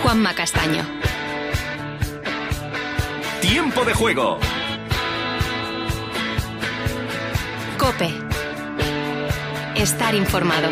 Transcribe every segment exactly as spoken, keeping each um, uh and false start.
Juanma Castaño. Tiempo de juego. COPE. Estar informado.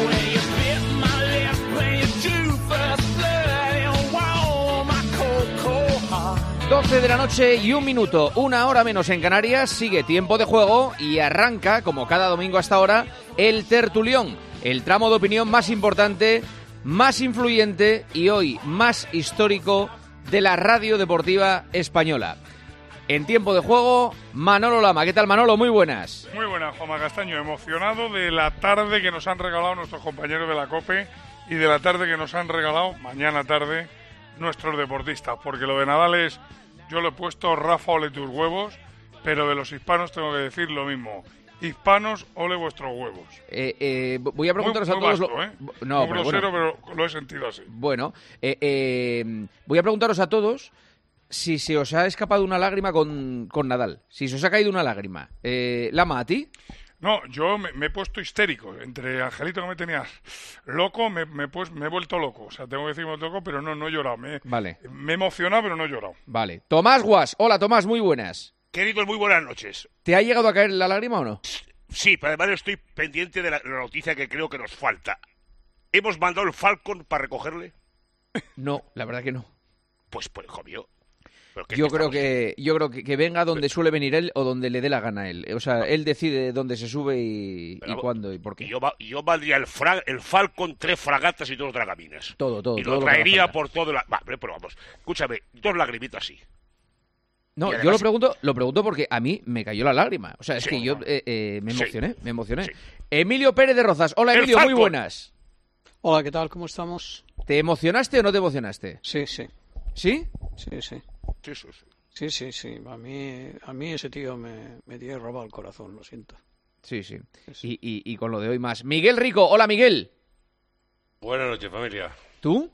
doce de la noche y un minuto, una hora menos en Canarias, sigue Tiempo de Juego y arranca, como cada domingo hasta ahora, el Tertulión, el tramo de opinión más importante, más influyente y hoy más histórico de la radio deportiva española. En Tiempo de Juego, Manolo Lama. ¿Qué tal, Manolo? Muy buenas. Muy buenas, Juanma Castaño. Emocionado de la tarde que nos han regalado nuestros compañeros de la COPE y de la tarde que nos han regalado, mañana tarde, nuestros deportistas. Porque lo de Nadal es, yo lo he puesto, Rafa, ole tus huevos, pero de los hispanos tengo que decir lo mismo. Hispanos, ole vuestros huevos. Eh, eh, voy a preguntaros muy, a muy todos... vasto, lo... ¿eh? No, muy pero grosero, bueno. pero lo he sentido así. Bueno, eh, eh, voy a preguntaros a todos si se os ha escapado una lágrima con, con Nadal. Si se os ha caído una lágrima. Eh, Lama, ¿a ti? No, yo me, me he puesto histérico. Entre Angelito, que me tenías loco, me, me, pues, me he vuelto loco. O sea, tengo que decir que me loco, pero no, no he llorado. Me, vale. me he emocionado, pero no he llorado. Vale. Tomás Guas. Hola, Tomás, muy buenas. Queridos, muy buenas noches. ¿Te ha llegado a caer la lágrima o no? Sí, pero además estoy pendiente de la, la noticia que creo que nos falta. ¿Hemos mandado el Falcon para recogerle? No, la verdad que no. Pues, pues, hijo mío. Yo creo que yo creo que, que venga donde suele venir él o donde le dé la gana a él. O sea, él decide dónde se sube y, y cuándo y por qué. Yo, yo valdría el, fra, el Falcon, tres fragatas y dos dragaminas. Todo, todo. Y todo lo traería lo por todo la... Vale, pero vamos, escúchame, dos lagrimitas sí. No, además... yo lo pregunto lo pregunto porque a mí me cayó la lágrima. O sea, es sí, que yo eh, eh, me emocioné, sí, me emocioné. Sí. Emilio Pérez de Rozas. Hola, Emilio, muy buenas. Hola, ¿qué tal? ¿Cómo estamos? ¿Te emocionaste o no te emocionaste? Sí, sí. ¿Sí? Sí, sí. Sí, sí, sí. Sí, sí, sí. A mí, a mí ese tío me, me tiene robado el corazón, lo siento. Sí, sí. sí. Y, y, y con lo de hoy más. Miguel Rico. Hola, Miguel. Buenas noches, familia. ¿Tú?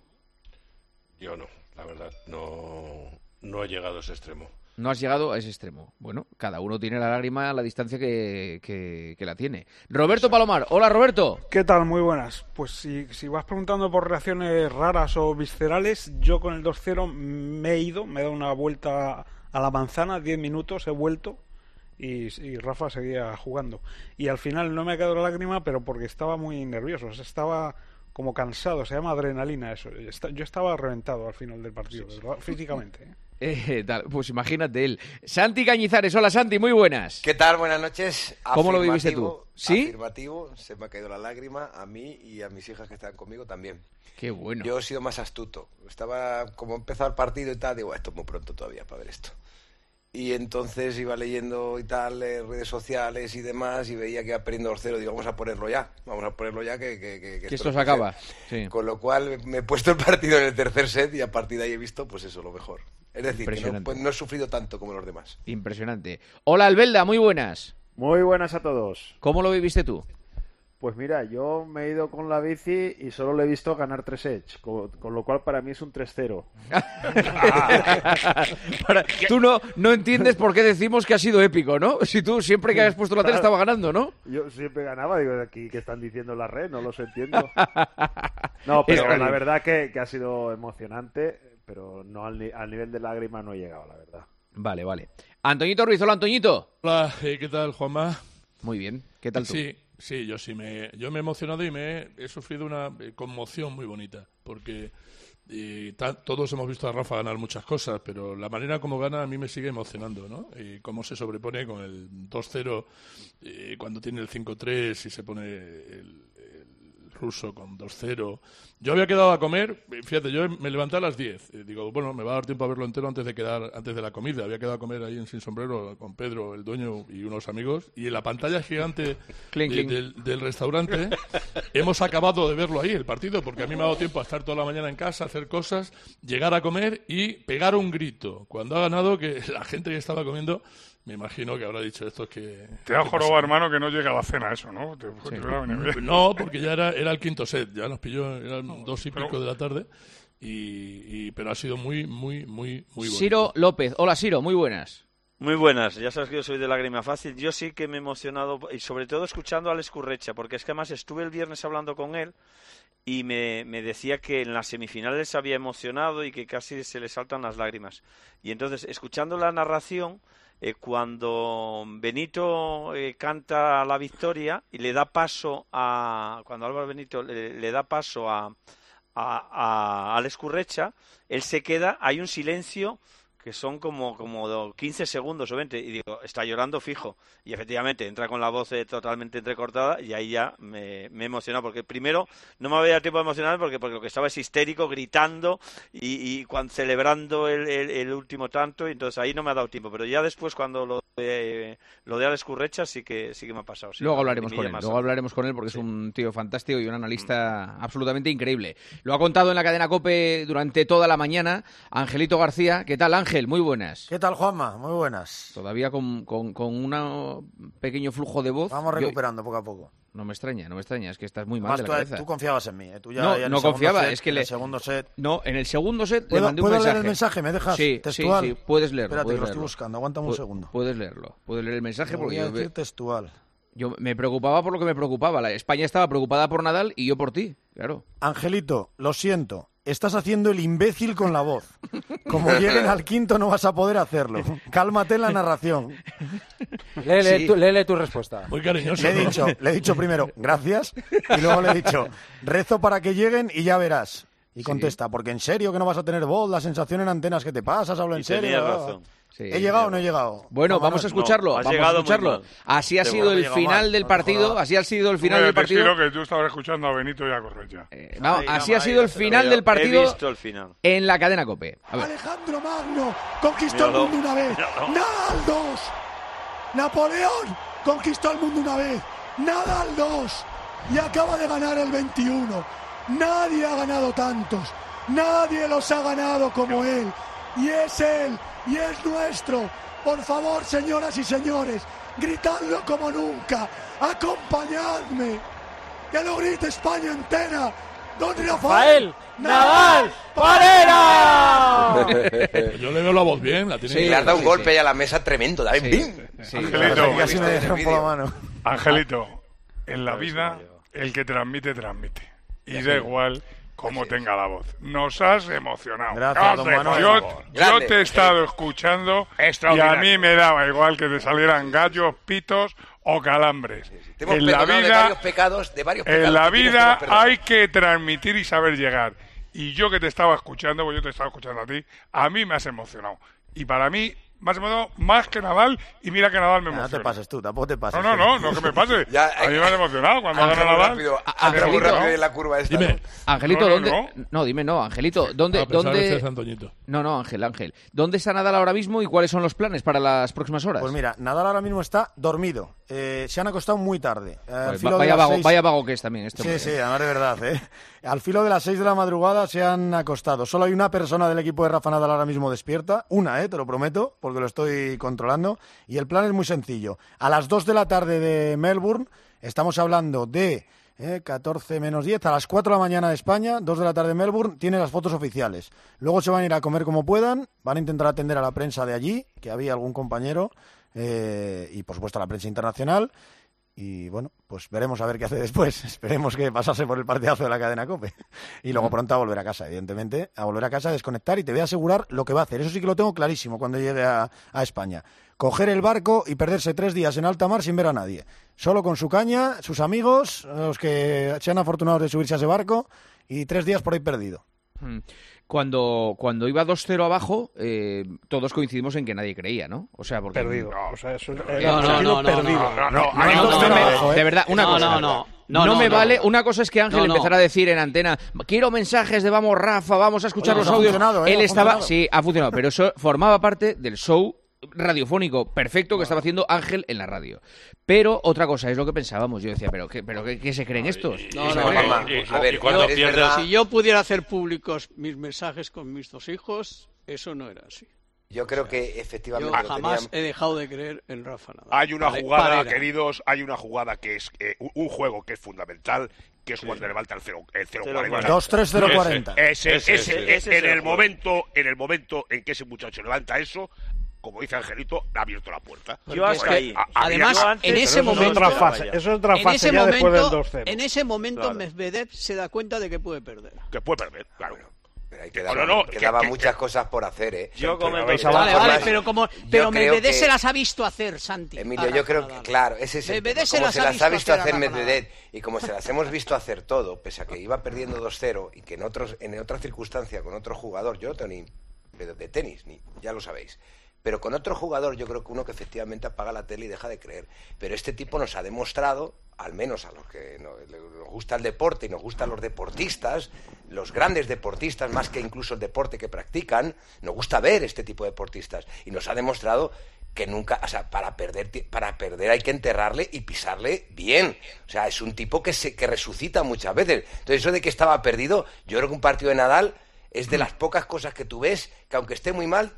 Yo no, la verdad. No, no he llegado a ese extremo. No has llegado a ese extremo. Bueno, cada uno tiene la lágrima a la distancia que, que, que la tiene. Roberto Palomar. Hola, Roberto. ¿Qué tal? Muy buenas. Pues si, si vas preguntando por reacciones raras o viscerales, yo con el dos cero me he ido, me he dado una vuelta a la manzana, diez minutos, he vuelto y, y Rafa seguía jugando. Y al final no me ha quedado la lágrima, pero porque estaba muy nervioso, o sea, estaba como cansado, se llama adrenalina eso. Yo estaba reventado al final del partido, sí, sí. ¿verdad? Físicamente, ¿eh? Eh, tal, pues imagínate él. Santi Cañizares, hola Santi, muy buenas. ¿Qué tal? Buenas noches. ¿Cómo lo viviste tú? ¿Sí? Afirmativo, se me ha caído la lágrima a mí y a mis hijas que están conmigo también. Qué bueno. Yo he sido más astuto. Estaba, como empezó el partido y tal, digo, esto es muy pronto todavía para ver esto. Y entonces iba leyendo y tal, eh, redes sociales y demás, y veía que iba perdiendo dos cero. Digo, vamos a ponerlo ya, vamos a ponerlo ya, que, que, que, que esto, esto se acaba. Sí. Con lo cual me he puesto el partido en el tercer set y a partir de ahí he visto, pues eso, lo mejor. Es decir, que no, pues, no he sufrido tanto como los demás. Impresionante. Hola, Albelda, muy buenas. Muy buenas a todos. ¿Cómo lo viviste tú? Pues mira, yo me he ido con la bici y solo le he visto ganar tres sets, con, con lo cual para mí es un tres cero. Para, tú no, no entiendes por qué decimos que ha sido épico, ¿no? Si tú siempre que has puesto la tele estaba ganando, ¿no? Yo siempre ganaba, digo, aquí que están diciendo la red, no los entiendo. No, pero es la verdad que, que ha sido emocionante, pero no al, al nivel de lágrima no he llegado, la verdad. Vale, vale. Antoñito Ruiz, hola Antoñito. Hola, ¿qué tal, Juanma? Muy bien, ¿qué tal tú? Sí. Sí, yo sí me, yo me he emocionado y me he, he sufrido una conmoción muy bonita, porque y, ta, todos hemos visto a Rafa ganar muchas cosas, pero la manera como gana a mí me sigue emocionando, ¿no? Y cómo se sobrepone con el dos cero, y cuando tiene el cinco tres y se pone el, el ruso con dos cero. Yo había quedado a comer, fíjate, yo me levanté a las diez. Eh, digo, bueno, me va a dar tiempo a verlo entero antes de quedar antes de la comida. Había quedado a comer ahí en Sin Sombrero con Pedro, el dueño, y unos amigos. Y en la pantalla gigante clink, de, clink. Del, del restaurante hemos acabado de verlo ahí, el partido, porque a mí me ha dado tiempo a estar toda la mañana en casa, hacer cosas, llegar a comer y pegar un grito. Cuando ha ganado, que la gente que estaba comiendo... Me imagino que habrá dicho esto que... Te ha jorobado, hermano, que no llega a la cena eso, ¿no? Te, sí. te no, porque ya era, era el quinto set, ya nos pilló, eran dos y pico pero... de la tarde, y, y pero ha sido muy, muy, muy, muy bueno. Ciro López, hola Ciro, muy buenas. Muy buenas, ya sabes que yo soy de lágrima fácil, yo sí que me he emocionado, y sobre todo escuchando a Alex Currecha, porque es que además estuve el viernes hablando con él, y me, me decía que en las semifinales se había emocionado y que casi se le saltan las lágrimas. Y entonces, escuchando la narración, eh, cuando Benito eh, canta la victoria y le da paso a... Cuando Álvaro Benito le, le da paso a, a, a Alex Currecha, él se queda, hay un silencio que son como, como quince segundos o veinte, y digo, está llorando fijo. Y efectivamente, entra con la voz eh, totalmente entrecortada, y ahí ya me, me he emocionado, porque primero no me había dado tiempo de emocionar, porque, porque lo que estaba es histérico, gritando, y, y cuando, celebrando el, el, el último tanto, y entonces ahí no me ha dado tiempo. Pero ya después, cuando lo de, lo de Alex Currecha, sí que, sí que me ha pasado. Sí, luego hablaremos con él, luego hablaremos con él, porque sí. Es un tío fantástico y un analista mm. absolutamente increíble. Lo ha contado en la cadena COPE durante toda la mañana Angelito García. ¿Qué tal, Ángel? Muy buenas. ¿Qué tal, Juanma? Muy buenas. Todavía con, con, con un pequeño flujo de voz. Vamos recuperando Yo... poco a poco. No me extraña, no me extraña, es que estás muy mal Además, de la tú, cabeza. Tú confiabas en mí, ¿eh? Tú ya, no, ya en no el confiaba, set, es que en le... el segundo set... No, en el segundo set le ¿Puedo, mandé un ¿puedo mensaje. leer el mensaje? ¿Me dejas? Sí, textual. sí, sí, puedes leerlo. Espérate, puedes que lo leerlo. estoy buscando, aguántame Pu un segundo. Puedes leerlo, puedes leer el mensaje Lo porque voy a yo... decir textual. Yo me preocupaba por lo que me preocupaba. La España estaba preocupada por Nadal y yo por ti, claro. Angelito, lo siento. Estás haciendo el imbécil con la voz. Como lleguen al quinto no vas a poder hacerlo. Cálmate en la narración. Léele, sí. tu, léele tu respuesta. Muy cariñoso. Le he, ¿no? dicho, le he dicho primero, gracias, y luego le he dicho, rezo para que lleguen y ya verás. Y contesta, sí. porque en serio que no vas a tener voz, la sensación en antenas que te pasas, hablo en y serio. Razón. Sí, ¿He llegado o no he llegado? Bueno, vamos a escucharlo, no, vamos a escucharlo. Así ha Te sido el final mal. del partido, así ha sido el final del partido. Creo que tú estabas escuchando a Benito y a Correcha. Eh, no, Ay, así no, ha sido el final del partido he visto el final. En la cadena COPE. Alejandro Magno conquistó Míralo. el mundo una vez. Míralo. Nadal dos. Napoleón conquistó el mundo una vez. Nadal dos. Y acaba de ganar el veintiuno. Nadie ha ganado tantos. Nadie los ha ganado como él. Y es él, y es nuestro. Por favor, señoras y señores, gritadlo como nunca. Acompañadme. Que lo grite España entera. Don Rafael Nadal Parera. Yo le veo la voz bien. La tiene sí, bien. le has dado un sí, golpe sí. ahí a la mesa tremendo. David. Sí, ¡Bim! sí. Angelito, Casi me rompo la mano. Angelito, en la vida el que transmite, transmite. Y da igual cómo tenga la voz. Nos has emocionado. Gracias, don Manuel. Yo, yo te he estado escuchando y a mí me daba igual que te salieran gallos, pitos o calambres. Te hemos en la perdonado vida, de varios pecados, de varios pecados en la que tienes que vida nos perdonar. hay que transmitir y saber llegar. Y yo que te estaba escuchando, pues yo te estaba escuchando a ti, a mí me has emocionado. Y para mí, me has emocionado más que Nadal, y mira que Nadal me No emociona. te pases tú, tampoco te pases. No, no, no, no que me pase. Ya, a mí me has emocionado cuando Ángel, gana Nadal. rápido, A- Ángel, muy Angelito. rápido en la curva esta. Dime. ¿no? Angelito, No, no, ¿dónde? no. No, dime no, Angelito, ¿dónde? Ah, pensaba que ¿dónde... decías Antoñito. No, no, Ángel, Ángel. ¿Dónde está Nadal ahora mismo y cuáles son los planes para las próximas horas? Pues mira, Nadal ahora mismo está dormido. Eh, se han acostado muy tarde. Eh, al Pues filo va- de vaya, las vago, seis- vaya vago que es también este Sí, hombre. sí, además de verdad, ¿eh? Al filo de las seis de la madrugada se han acostado. Solo hay una persona del equipo de Rafa Nadal ahora mismo despierta. Una, ¿eh? Te lo prometo, porque lo estoy controlando. Y el plan es muy sencillo. A las dos de la tarde de Melbourne, estamos hablando de eh, catorce menos diez, a las cuatro de la mañana de España, dos de la tarde de Melbourne, tiene las fotos oficiales. Luego se van a ir a comer como puedan, van a intentar atender a la prensa de allí, que había algún compañero, eh, y por supuesto a la prensa internacional. Y bueno, pues veremos a ver qué hace después. Esperemos que pasase por el partidazo de la cadena COPE. Y luego pronto a volver a casa, evidentemente. A volver a casa, a desconectar, y te voy a asegurar lo que va a hacer. Eso sí que lo tengo clarísimo cuando llegue a, a España. Coger el barco y perderse tres días en alta mar sin ver a nadie. Solo con su caña, sus amigos, los que sean afortunados de subirse a ese barco, y tres días por ahí perdido. Mm. Cuando, cuando iba dos cero abajo, eh, todos coincidimos en que nadie creía, ¿no? O sea, porque... Perdido. O sea, eso, No, no, no, no, perdido. no, No, no, No, hay no, dos no, cero me- abajo, ¿eh? de verdad, una No, cosa. no, no. No, No, me no, vale. no. Una cosa es que Ángel No, no. empezara a decir en antena, quiero mensajes de vamos Rafa, vamos a escuchar Oye, los pues ha audios. funcionado, ¿eh? Él Ha estaba, funcionado. sí, ha funcionado, pero eso formaba parte del show radiofónico perfecto que estaba haciendo Ángel en la radio. Pero otra cosa es lo que pensábamos. Yo decía, pero qué, pero qué, qué se creen estos. No, Eso, no, Juanma, no. a y- ver, y cuando es pierdes- verdad- Si yo pudiera hacer públicos mis mensajes con mis dos hijos, eso no era así. Yo creo que Yo efectivamente lo jamás tenían- he dejado de creer en Rafa Nadal. Hay una Vale, jugada, Parera. queridos, hay una jugada que es eh, un- un juego que es fundamental, que es cuando levanta el cero el cero cuarenta. dos tres cero cuarenta. Ese, ese, Ese, ese, ese, ese es en el el juego. momento, en el momento en que ese muchacho levanta eso, como dice Angelito, ha abierto la puerta. Yo hasta ahí. A- Además, había- en ese Eso es momento, otra fase, eso es otra en fase ese ya después del momento, dos cero. en ese momento Claro. Medvedev se da cuenta de que puede perder. Que puede perder, claro. Pero ahí Que- quedaban, no, no, que- quedaban que- muchas cosas por hacer, ¿eh? Yo Pero comento- habéis Vale, Vale, avanzado vale, más. pero como Yo pero creo Medvedev que- se las ha visto hacer, Santi. Emilio, a yo creo Rafa que, Nadal. claro, ese es el Medvedev tema. se Como las se ha las ha visto visto hacer a hacer Rafa Nadal. Medvedev y como se las hemos visto hacer todo, pese a que iba perdiendo dos cero y que en otros en otra circunstancia con otro jugador, yo no tengo ni de, de tenis, ni ya lo sabéis, pero con otro jugador yo creo que uno que efectivamente apaga la tele y deja de creer. Pero este tipo nos ha demostrado, al menos a los que nos, nos gusta el deporte y nos gustan los deportistas, los grandes deportistas, más que incluso el deporte que practican, nos gusta ver este tipo de deportistas. Y nos ha demostrado que nunca, o sea, para perder, para perder hay que enterrarle y pisarle bien. O sea, es un tipo que se que resucita muchas veces. Entonces, eso de que estaba perdido, yo creo que un partido de Nadal es de las pocas cosas que tú ves que aunque esté muy mal,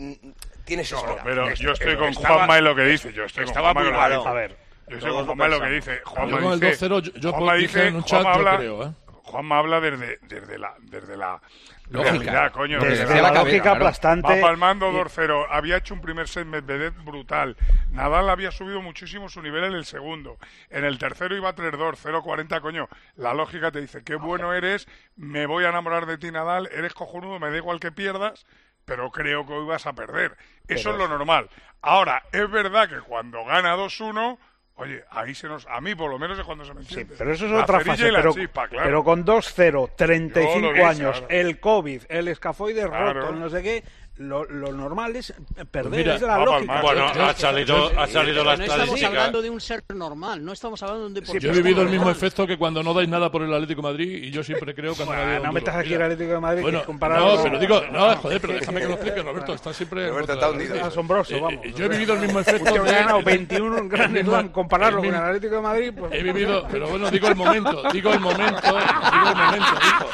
tienes No, esperanza. pero yo estoy pero con estaba- Juanma en lo que dice. Yo estoy con estaba Juanma muy en lo que malo. dice. A ver, Yo estoy todos con lo Juanma en lo que pensamos. dice. Juanma Yo con el dice, dos cero, yo- yo Juanma dije dice, en un chat, Juanma yo habla, creo, ¿eh? Juanma habla desde, desde la, desde la Lógica. realidad, coño. Desde desde la la lógica claro. aplastante. Va palmando dos cero. Había hecho un primer set Medvedev brutal. Nadal había subido muchísimo su nivel en el segundo. En el tercero iba tres dos, cero cuarenta, coño. La lógica te dice, qué bueno eres, me voy a enamorar de ti, Nadal, eres cojonudo, me da igual que pierdas, pero creo que hoy vas a perder. Eso es lo normal. Ahora, es verdad que cuando gana dos uno... Oye, ahí se nos... A mí, por lo menos, es cuando se me Sí, entiende. pero eso es La otra cerilla fase. y la Pero, chispa, claro. pero con dos cero, treinta y Yo lo cinco dije, años, claro. el COVID, el escafoide Claro. roto, el no sé qué, lo, lo normal es perder, mira, es la va lógica. palmar. Bueno, Yo- ha salido, ha salido Pero la no estamos estadística. hablando de un ser normal, no estamos hablando de un deportista Yo he vivido el mismo normal. efecto que cuando no dais nada por el Atlético de Madrid y yo siempre creo cuando Bueno, nadie da no un metas duro. aquí Mira. el Atlético de Madrid, Bueno, que compararlo no, con- pero digo, no, joder, pero déjame que lo explique, Roberto, está siempre... Roberto contra está la- hundido. Es asombroso, Eh, vamos. eh, yo he vivido el mismo efecto Usted ha ganado de- veintiuno en Grand el mismo- Slam, compararlo el con el mismo- Atlético de Madrid, pues... He vivido, pero bueno, digo el momento, digo el momento, digo el momento, hijo.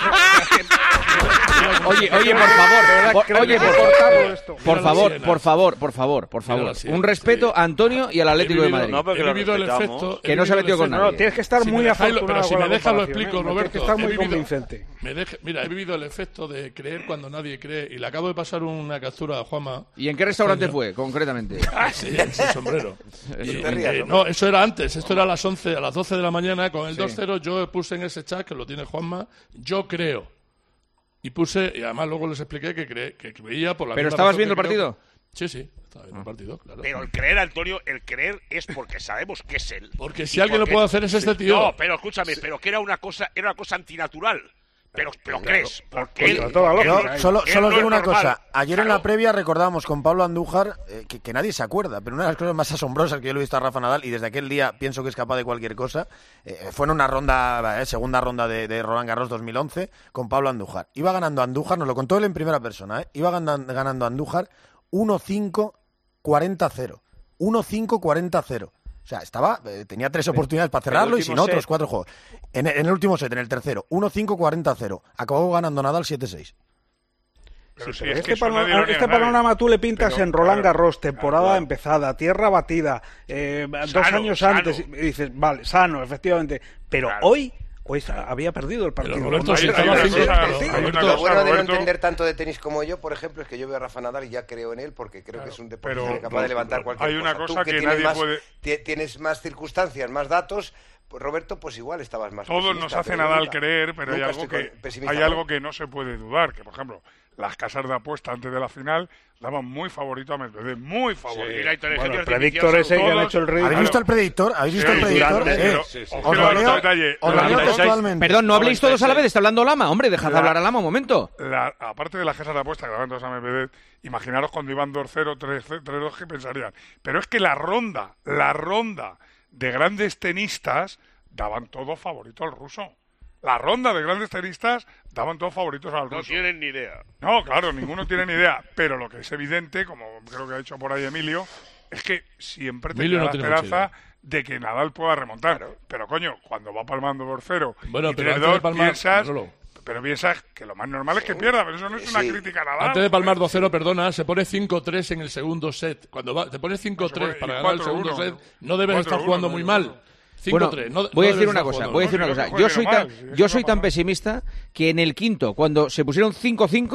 Oye, oye, por favor, por- creo oye, que por, he cortado esto. por Mira favor, las por sienas. favor, por favor, por Mira favor. las sienas, Un respeto sí. a Antonio y al Atlético He de vivido- Madrid. No, porque He lo vivido el respetamos. efecto... Que he no se vivido ha metido el con efecto- nadie. No, tienes que estar Si muy me dejáis lo- afortunado Pero si con me la dejas lo comparación, explico, ¿eh? Tienes Roberto. que estar He muy vivido- convincente. me deje- Mira, he vivido el efecto de creer cuando nadie cree y le acabo de pasar una captura a Juanma. ¿Y en qué restaurante Coño. fue, concretamente? Ah, sí, el sombrero. Y, te rías, eh, hombre. no, eso era antes, esto era a las once, a las doce de la mañana, con el Sí. dos cero yo puse en ese chat, que lo tiene Juanma, yo creo. Y puse, y además luego les expliqué que, cre- que creía por la ¿Pero misma estabas razón viendo el que creo- partido? Sí, sí, estaba viendo el partido, claro. Pero el creer, Antonio, el creer es porque sabemos que es él. Porque Y si alguien lo porque- puede hacer es este tío. No, pero escúchame, pero que era una cosa, era una cosa antinatural. Pero, pero crees, porque Oye, él, toda él lógica, no- ¿eh? Solo, él solo os no digo es una normal. cosa. Ayer en Claro. la previa recordábamos con Pablo Andújar, eh, que, que nadie se acuerda, pero una de las cosas más asombrosas que yo le he visto a Rafa Nadal, y desde aquel día pienso que es capaz de cualquier cosa, eh, fue en una ronda, eh, segunda ronda de, de Roland Garros dos mil once, con Pablo Andújar. Iba ganando Andújar, nos lo contó él en primera persona, eh, iba ganando, ganando Andújar uno cinco cuarenta cero. uno cinco cuarenta cero. O sea, estaba, eh, tenía tres oportunidades para cerrarlo y si último no, set. otros cuatro juegos. En, en el último set, en el tercero, uno cinco cuarenta cero. Acabó ganando Nadal siete seis. Pero Sí, sí, pero es este, que eso no pano- le dieron ni a este nadie. panorama tú le pintas Pero, en Roland claro, Garros, temporada claro. empezada, tierra batida, eh, dos Sano, años sano. antes, y dices, vale, sano, efectivamente, pero Claro. hoy, hoy había perdido el partido. Pero Roberto, No si había- estaba había cinco- perdido el pero, partido. Roberto, Lo bueno de no Roberto- entender tanto de tenis como yo, por ejemplo, es que yo veo a Rafa Nadal y ya creo en él porque creo que es un deportista pero capaz de levantar cualquier hay una cosa. cosa Tú que tienes nadie más, puede- ti- tienes más circunstancias, más datos, pues Roberto, pues igual estabas más Todos pesimista, nos hace pero Nadal nunca- creer, pero hay nunca algo, estoy que, con- pesimista hay con algo él. que no se puede dudar, que por ejemplo, las casas de apuesta antes de la final daban muy favorito a Medvedev, muy favorito. Y la inteligencia Bueno, el artificial predictor ese que han todos- hecho el ridículo. ¿Habéis visto el predictor? ¿Habéis visto Sí, el predictor? durante, Eh, pero- sí, sí. os os quiero lo dar otro leo, detalle. os lo La- leo Perdón, textualmente. Perdón, no habléis todos a la vez, está hablando Lama. Hombre, dejad La- hablar a Lama un momento. la- aparte de las casas de apuesta que daban todas a Medvedev, imaginaros cuando iban dos cero, tres dos, ¿qué pensarían? Pero es que la ronda, la ronda de grandes tenistas daban todos favorito al ruso. La ronda de grandes tenistas daban todos favoritos al No ruso. tienen ni idea. No, claro, ninguno tiene ni idea. Pero lo que es evidente, como creo que ha dicho por ahí Emilio, es que siempre Emilio tenía no la tiene mucha esperanza de que Nadal pueda remontar. Pero coño, cuando va palmando por cero Bueno, y pero tres antes de dos, palmar, piensas, Manolo. pero piensas que lo más normal es que pierda, pero eso no es una Sí. crítica a Nadal. Antes de palmar dos cero, perdona, se pone cinco tres en el segundo set. Cuando va, te pones cinco tres No se para pone- ganar el cuatro segundo uno, set, no debes cuatro estar jugando uno, muy no, mal. no. cinco tres. Bueno, no, voy a no decir debes una estar cosa, jugando voy a mal. decir una No, cosa. que Yo juegue soy mal, tan, si es yo que soy no tan mal. pesimista que en el quinto, cuando se pusieron cinco cinco,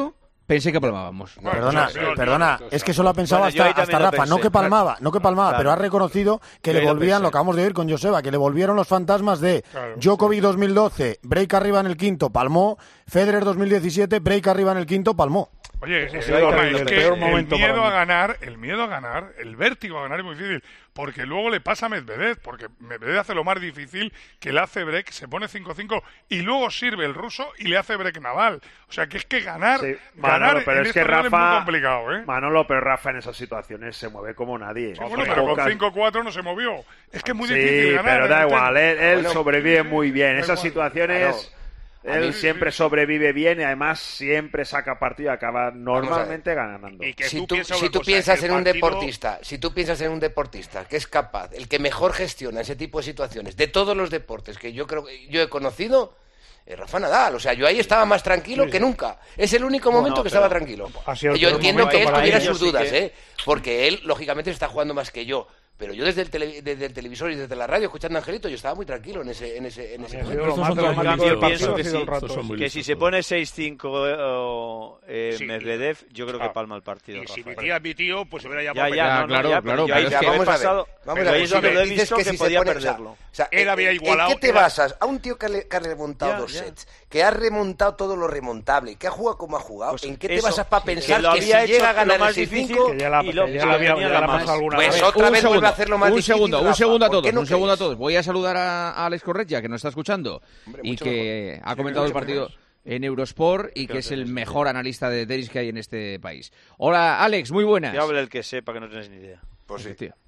Pensé que palmábamos. No, perdona, no, perdona, es que solo ha pensado bueno, hasta, hasta Rafa, no que palmaba, no que palmaba, claro. pero ha reconocido que Yo le volvían, lo acabamos de oír con Joseba, que le volvieron los fantasmas de Claro, Djokovic dos mil doce, break arriba en el quinto, palmó, Federer dos mil diecisiete, break arriba en el quinto, palmó. Oye, Ese ha el, sido tema horrible, es el que peor el momento miedo para a mí. ganar, el miedo a ganar, el vértigo a ganar es muy difícil, porque luego le pasa a Medvedev, porque Medvedev hace lo más difícil, que le hace break, se pone cinco cinco y luego sirve el ruso y le hace break Nadal. O sea, que es que ganar, Sí, ganar Manolo, pero en es que estos niveles Rafa, es muy complicado, ¿eh? Manolo, pero Rafa en esas situaciones se mueve como nadie. Sí, bueno, pero con cinco cuatro no se movió. Es que es muy difícil Sí, ganar. pero da en el igual, tenis. él, él Bueno, sobrevive muy bien. En da esas igual. situaciones, Claro. él mí- siempre sobrevive bien y además siempre saca partido y acaba normalmente ganando. Y que Si tú, tú, piensas si una tú cosa, piensas el en un partido- deportista, si tú piensas en un deportista que es capaz, el que mejor gestiona ese tipo de situaciones de todos los deportes que yo creo que yo he conocido, es Rafa Nadal. O sea, yo ahí estaba más tranquilo Sí, que sí. nunca. Es el único momento no, que pero estaba tranquilo. ha sido el Yo peor entiendo momento que él para tuviera él. sus Yo sí dudas, que- ¿eh? Porque él, lógicamente, está jugando más que yo. Pero yo desde el, tele- desde el televisor y desde la radio, escuchando a Angelito, yo estaba muy tranquilo en ese, en ese, en ese Ha sido momento. lo Estos más son todos dramático muy del listos, partido, que ha sido sí, el rato. estos son muy Que listos si se todos. pone seis cinco eh, eh, Sí, Medvedev, yo creo que claro. palma el partido. Y si Rafa. metía a mi tío, pues se hubiera Ya, llamado. ya, Ya, no, no, claro, ya, claro, pero yo ahí pero es es que que- he vamos a ver, pasado, vamos pero a ahí ver, es donde si lo he dices visto que que si se podía pone- o sea, perderlo. O sea, Él ¿en- había en- igualado, ¿En qué te era- basas? A un tío que, le- que ha remontado Ya, dos ya. sets, que ha remontado todo lo remontable, que ha jugado como ha jugado, Pues ¿en qué te eso, basas para que pensar lo que, si había hecho llega a lo ganar más el seis difícil, cinco? Que ya la, y lo- que ya la había, venía ya la la más. pasado alguna Pues vez. otra un vez segundo, vuelve a hacerlo más un difícil, segundo, un Rafa. segundo a ¿Por todos, qué no un segundo a queréis? todos. Voy a saludar a, a Alex Corretja, que nos está escuchando Hombre, y mucho que mejor. ha Sí, comentado el mucho partido mejor. en Eurosport y que es el mejor analista de tenis que hay en este país. Hola, Alex, muy buenas. Que hable el que sepa, que no tienes ni idea. Pues sí. Tío.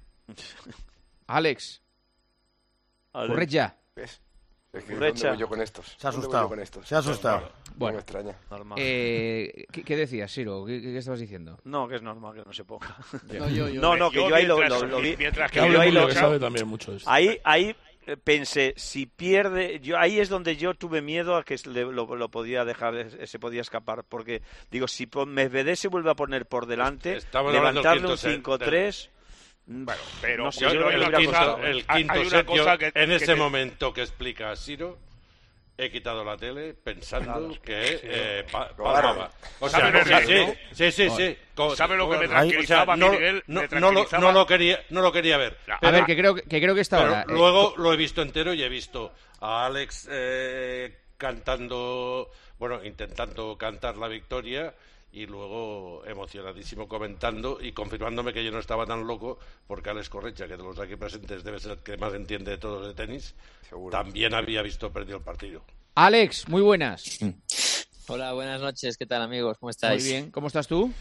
Alex, Alex. Corretja. ¿Ves? Es que Correcta. ¿dónde voy yo con estos? Se ha ¿Dónde voy asustado, yo con estos? se ha asustado. No Bueno. me extraña. Normal. Eh, ¿qué, qué decías, Siro? ¿Qué, qué estabas diciendo? No, que es normal que no se ponga. No, yo, yo. No, no, que yo ahí lo, mientras- lo- lo vi. mientras que que Que yo hable ahí Julio, lo- que sabe también mucho de esto. Ahí, ahí eh, pensé, si pierde, yo ahí es donde yo tuve miedo a que se le- lo, lo podía dejar, eh, se podía escapar, porque digo, si po- Medvedev se vuelve a poner por delante, Estamos hablando del levantarle un quinto set, cinco tres, Bueno, pero no sé, Yo yo creo creo que le el hubiera quinto, costado. el Hay- quinto hay una set, yo, cosa que- en que ese te- momento que explica Siro, he quitado la tele pensando que eh, pa- Claro. palmaba. O sea, ¿Sabe lo sí, que- sí, no? sí, sí, sí. Co- ¿Sabe lo que me co- tranquilizaba, o sea, no, Miguel? no, Me no lo, tranquilizaba- no lo quería, no lo quería ver. A Pero- ver, que creo que, que creo que está pero ahora. eh, luego lo he visto entero y he visto a Alex eh, cantando, bueno, intentando cantar la victoria y luego emocionadísimo comentando y confirmándome que yo no estaba tan loco porque Alex Corretja, que de los aquí presentes debe ser el que más entiende de todo de tenis, Seguro. también había visto perdido el partido. Alex, muy buenas. Hola, buenas noches. ¿Qué tal, amigos? ¿Cómo Muy estáis? bien. ¿Cómo estás tú?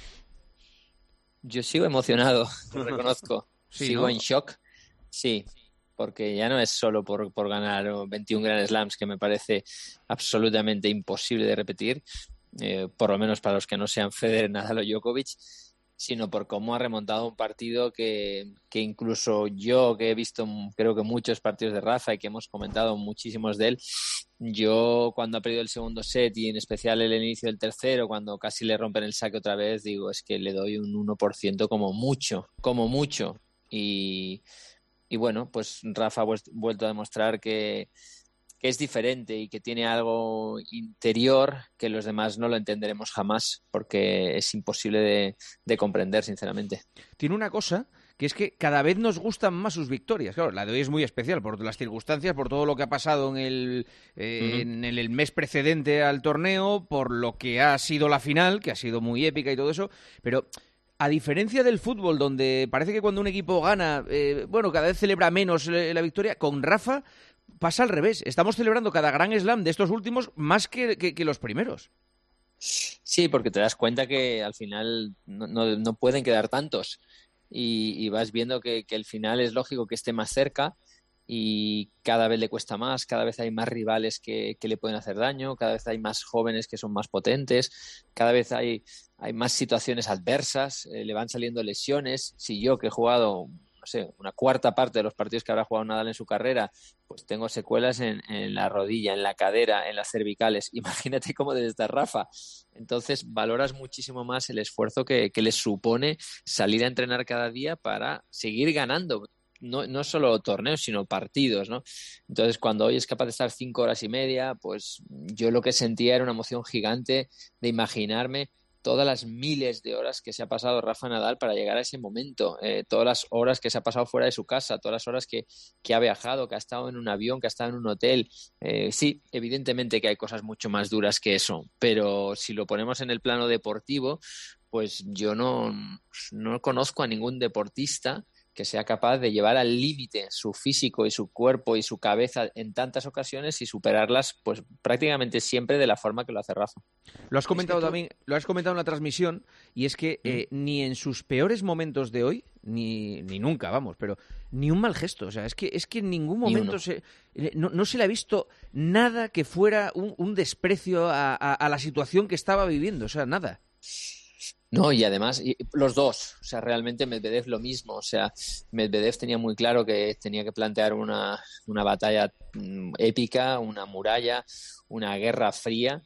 Yo sigo emocionado, lo reconozco. Sí, sigo ¿no? en shock. Sí, porque ya no es solo por, por ganar veintiún Grand Slams, que me parece absolutamente imposible de repetir, eh, por lo menos para los que no sean Federer, Nadal o Djokovic, sino por cómo ha remontado un partido que, que incluso yo, que he visto creo que muchos partidos de Rafa y que hemos comentado muchísimos de él, yo cuando ha perdido el segundo set y en especial el inicio del tercero, cuando casi le rompen el saque otra vez, digo, es que le doy un uno por ciento como mucho, como mucho. Y, y bueno, pues Rafa ha vuest- vuelto a demostrar que, que es diferente y que tiene algo interior que los demás no lo entenderemos jamás, porque es imposible de, de comprender, sinceramente. Tiene una cosa que es que cada vez nos gustan más sus victorias. Claro, la de hoy es muy especial por las circunstancias, por todo lo que ha pasado en el, eh, Ujú. en el, el mes precedente al torneo, por lo que ha sido la final, que ha sido muy épica y todo eso, pero a diferencia del fútbol, donde parece que cuando un equipo gana, eh, bueno, cada vez celebra menos eh, la victoria, con Rafa pasa al revés. Estamos celebrando cada gran slam de estos últimos más que, que, que los primeros. Sí, porque te das cuenta que al final no, no, no pueden quedar tantos y, y vas viendo que, que el final es lógico que esté más cerca y cada vez le cuesta más, cada vez hay más rivales que, que le pueden hacer daño, cada vez hay más jóvenes que son más potentes, cada vez hay, hay más situaciones adversas, eh, le van saliendo lesiones. Si yo, que he jugado, no sé, una cuarta parte de los partidos que habrá jugado Nadal en su carrera, pues tengo secuelas en, en la rodilla, en la cadera, en las cervicales. Imagínate cómo debe estar Rafa. Entonces valoras muchísimo más el esfuerzo que, que les supone salir a entrenar cada día para seguir ganando. No, no solo torneos, sino partidos, ¿no? Entonces, cuando hoy es capaz de estar cinco horas y media, pues yo lo que sentía era una emoción gigante de imaginarme todas las miles de horas que se ha pasado Rafa Nadal para llegar a ese momento, eh, todas las horas que se ha pasado fuera de su casa, todas las horas que, que ha viajado, que ha estado en un avión, que ha estado en un hotel. Eh, sí, evidentemente que hay cosas mucho más duras que eso, pero si lo ponemos en el plano deportivo, pues yo no, no conozco a ningún deportista que sea capaz de llevar al límite su físico y su cuerpo y su cabeza en tantas ocasiones y superarlas pues prácticamente siempre de la forma que lo hace Rafa. Lo has comentado también, lo has comentado en la transmisión, y es que eh, ni en sus peores momentos de hoy, ni, ni nunca, vamos, pero ni un mal gesto. O sea, es que, es que en ningún momento se, no, no se le ha visto nada que fuera un, un desprecio a, a, a la situación que estaba viviendo, o sea, nada. No, y además, y los dos, o sea, realmente Medvedev lo mismo, o sea, Medvedev tenía muy claro que tenía que plantear una, una batalla mm, épica, una muralla, una guerra fría,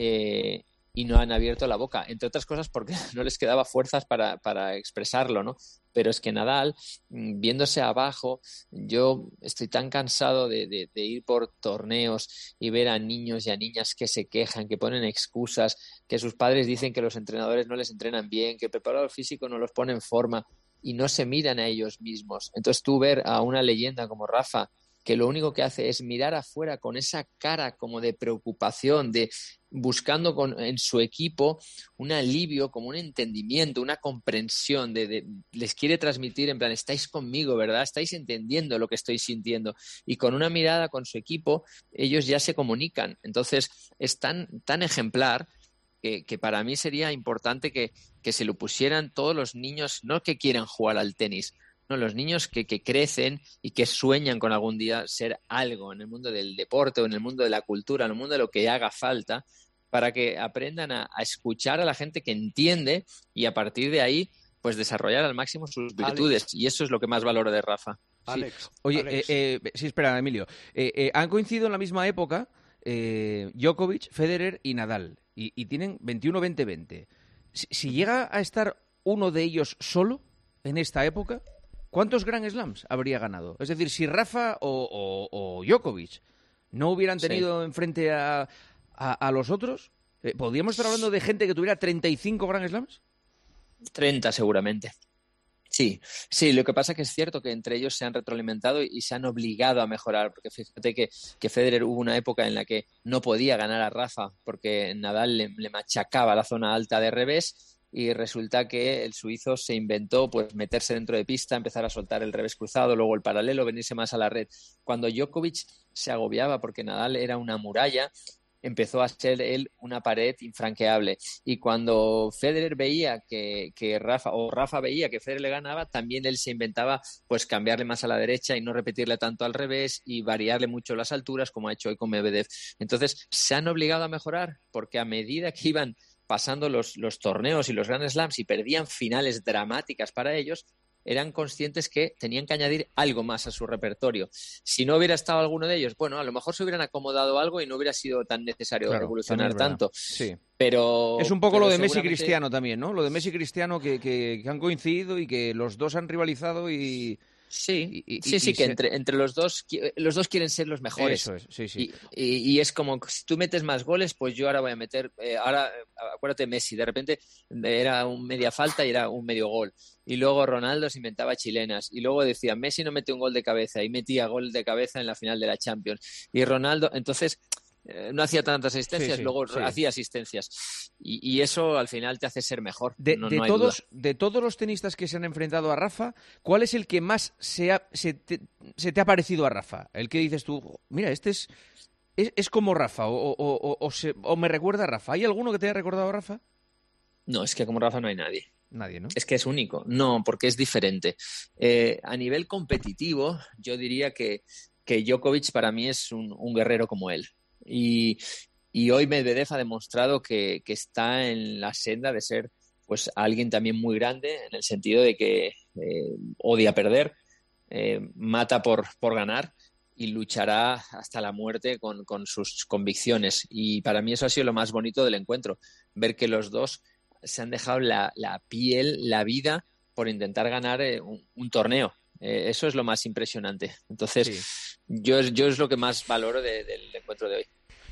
eh, y no han abierto la boca, entre otras cosas porque no les quedaba fuerzas para, para expresarlo, ¿no? Pero es que Nadal, viéndose abajo, yo estoy tan cansado de, de, de ir por torneos y ver a niños y a niñas que se quejan, que ponen excusas, que sus padres dicen que los entrenadores no les entrenan bien, que el preparador físico no los pone en forma y no se miran a ellos mismos. Entonces tú ver a una leyenda como Rafa, que lo único que hace es mirar afuera con esa cara como de preocupación, de buscando con, en su equipo un alivio, como un entendimiento, una comprensión, de, de les quiere transmitir en plan, estáis conmigo, ¿verdad? Estáis entendiendo lo que estoy sintiendo. Y con una mirada con su equipo, ellos ya se comunican. Entonces, es tan, tan ejemplar que, que para mí sería importante que, que se lo pusieran todos los niños, no que quieran jugar al tenis, no, los niños que, que crecen y que sueñan con algún día ser algo en el mundo del deporte o en el mundo de la cultura, en el mundo de lo que haga falta, para que aprendan a, a escuchar a la gente que entiende y a partir de ahí pues desarrollar al máximo sus virtudes. Alex. Y eso es lo que más valoro de Rafa. Alex. Sí. Oye, Alex. Eh, eh, sí, espera, Emilio. Eh, eh, han coincidido en la misma época eh, Djokovic, Federer y Nadal. Y, y tienen veintiuno veinte veinte. Si, si llega a estar uno de ellos solo en esta época, ¿cuántos Grand Slams habría ganado? Es decir, si Rafa o, o, o Djokovic no hubieran tenido sí. enfrente a, a, a los otros, eh, ¿podríamos estar hablando de gente que tuviera treinta y cinco Grand Slams? treinta seguramente. Sí, sí, lo que pasa es que es cierto que entre ellos se han retroalimentado y se han obligado a mejorar, porque fíjate que, que Federer hubo una época en la que no podía ganar a Rafa porque Nadal le, le machacaba la zona alta de revés. Y resulta que el suizo se inventó pues meterse dentro de pista, empezar a soltar el revés cruzado, luego el paralelo, venirse más a la red. Cuando Djokovic se agobiaba porque Nadal era una muralla, empezó a ser él una pared infranqueable. Y cuando Federer veía que, que Rafa, o Rafa veía que Federer le ganaba, también él se inventaba pues cambiarle más a la derecha y no repetirle tanto al revés y variarle mucho las alturas, como ha hecho hoy con Medvedev. Entonces se han obligado a mejorar porque a medida que iban pasando los, los torneos y los Grand Slams y perdían finales dramáticas para ellos, eran conscientes que tenían que añadir algo más a su repertorio. Si no hubiera estado alguno de ellos, bueno, a lo mejor se hubieran acomodado algo y no hubiera sido tan necesario claro, revolucionar tanto. Sí. Pero es un poco pero lo de seguramente... Messi y Cristiano también, ¿no? Lo de Messi y Cristiano que, que, que han coincidido y que los dos han rivalizado y... Sí, y, y, sí, sí, y que se... entre, entre los dos, los dos quieren ser los mejores. Eso es, sí, sí. Y, y, y es como, si tú metes más goles, pues yo ahora voy a meter, eh, ahora, acuérdate Messi, de repente era un media falta y era un medio gol. Y luego Ronaldo se inventaba chilenas. Y luego decía, Messi no mete un gol de cabeza y metía gol de cabeza en la final de la Champions. Y Ronaldo, entonces... no hacía tantas asistencias, sí, sí, luego sí. hacía asistencias y, y eso al final te hace ser mejor. De, no, de no hay todos, duda. de todos los tenistas que se han enfrentado a Rafa, ¿cuál es el que más se, ha, se, te, se te ha parecido a Rafa? El que dices tú, mira, este es es, es como Rafa o, o, o, o, se, o me recuerda a Rafa. ¿Hay alguno que te haya recordado a Rafa? No, es que como Rafa no hay nadie. Nadie, ¿no? Es que es único. No, porque es diferente. Eh, a nivel competitivo, yo diría que, que Djokovic para mí es un, un guerrero como él. Y, y hoy Medvedev ha demostrado que, que está en la senda de ser pues alguien también muy grande, en el sentido de que eh, odia perder, eh, mata por, por ganar y luchará hasta la muerte con, con sus convicciones. Y para mí eso ha sido lo más bonito del encuentro, ver que los dos se han dejado la, la piel, la vida, por intentar ganar eh, un, un torneo. Eh, eso es lo más impresionante. Entonces, sí. yo, yo es lo que más valoro de, del encuentro de hoy.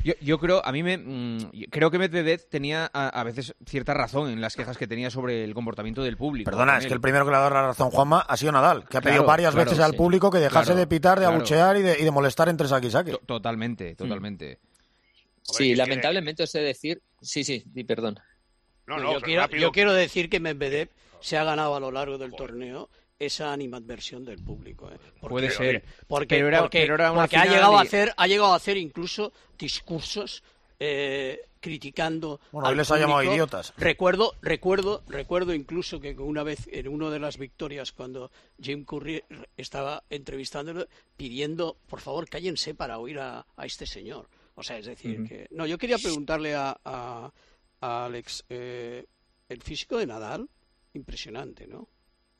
Yo, yo creo, a mí me mmm, creo que Medvedev tenía a, a veces cierta razón en las quejas que tenía sobre el comportamiento del público. Perdona, es que el primero que le ha dado la razón, Juanma, ha sido Nadal, que ha pedido Claro, varias claro, veces al sí. público que dejase Claro, de pitar, de claro. abuchear y de, y de molestar entre saque y saque. To- Totalmente, totalmente. Sí, lamentablemente os he de decir... Sí, sí, di perdón. No, yo, quiero, yo quiero decir que Medvedev se ha ganado a lo largo del torneo esa animadversión del público. ¿eh? Porque, Puede ser. Porque, Pero era- porque, pero era una porque ha, final llegado a y- hacer, ha llegado a hacer incluso discursos eh, criticando Bueno, al hoy les ha llamado público. idiotas. Recuerdo, recuerdo, recuerdo incluso que una vez en una de las victorias cuando Jim Curry estaba entrevistándolo pidiendo, por favor, cállense para oír a, a este señor. O sea, es decir, Ujú. que... No, yo quería preguntarle a, a, a Alex, eh, el físico de Nadal, impresionante, ¿no?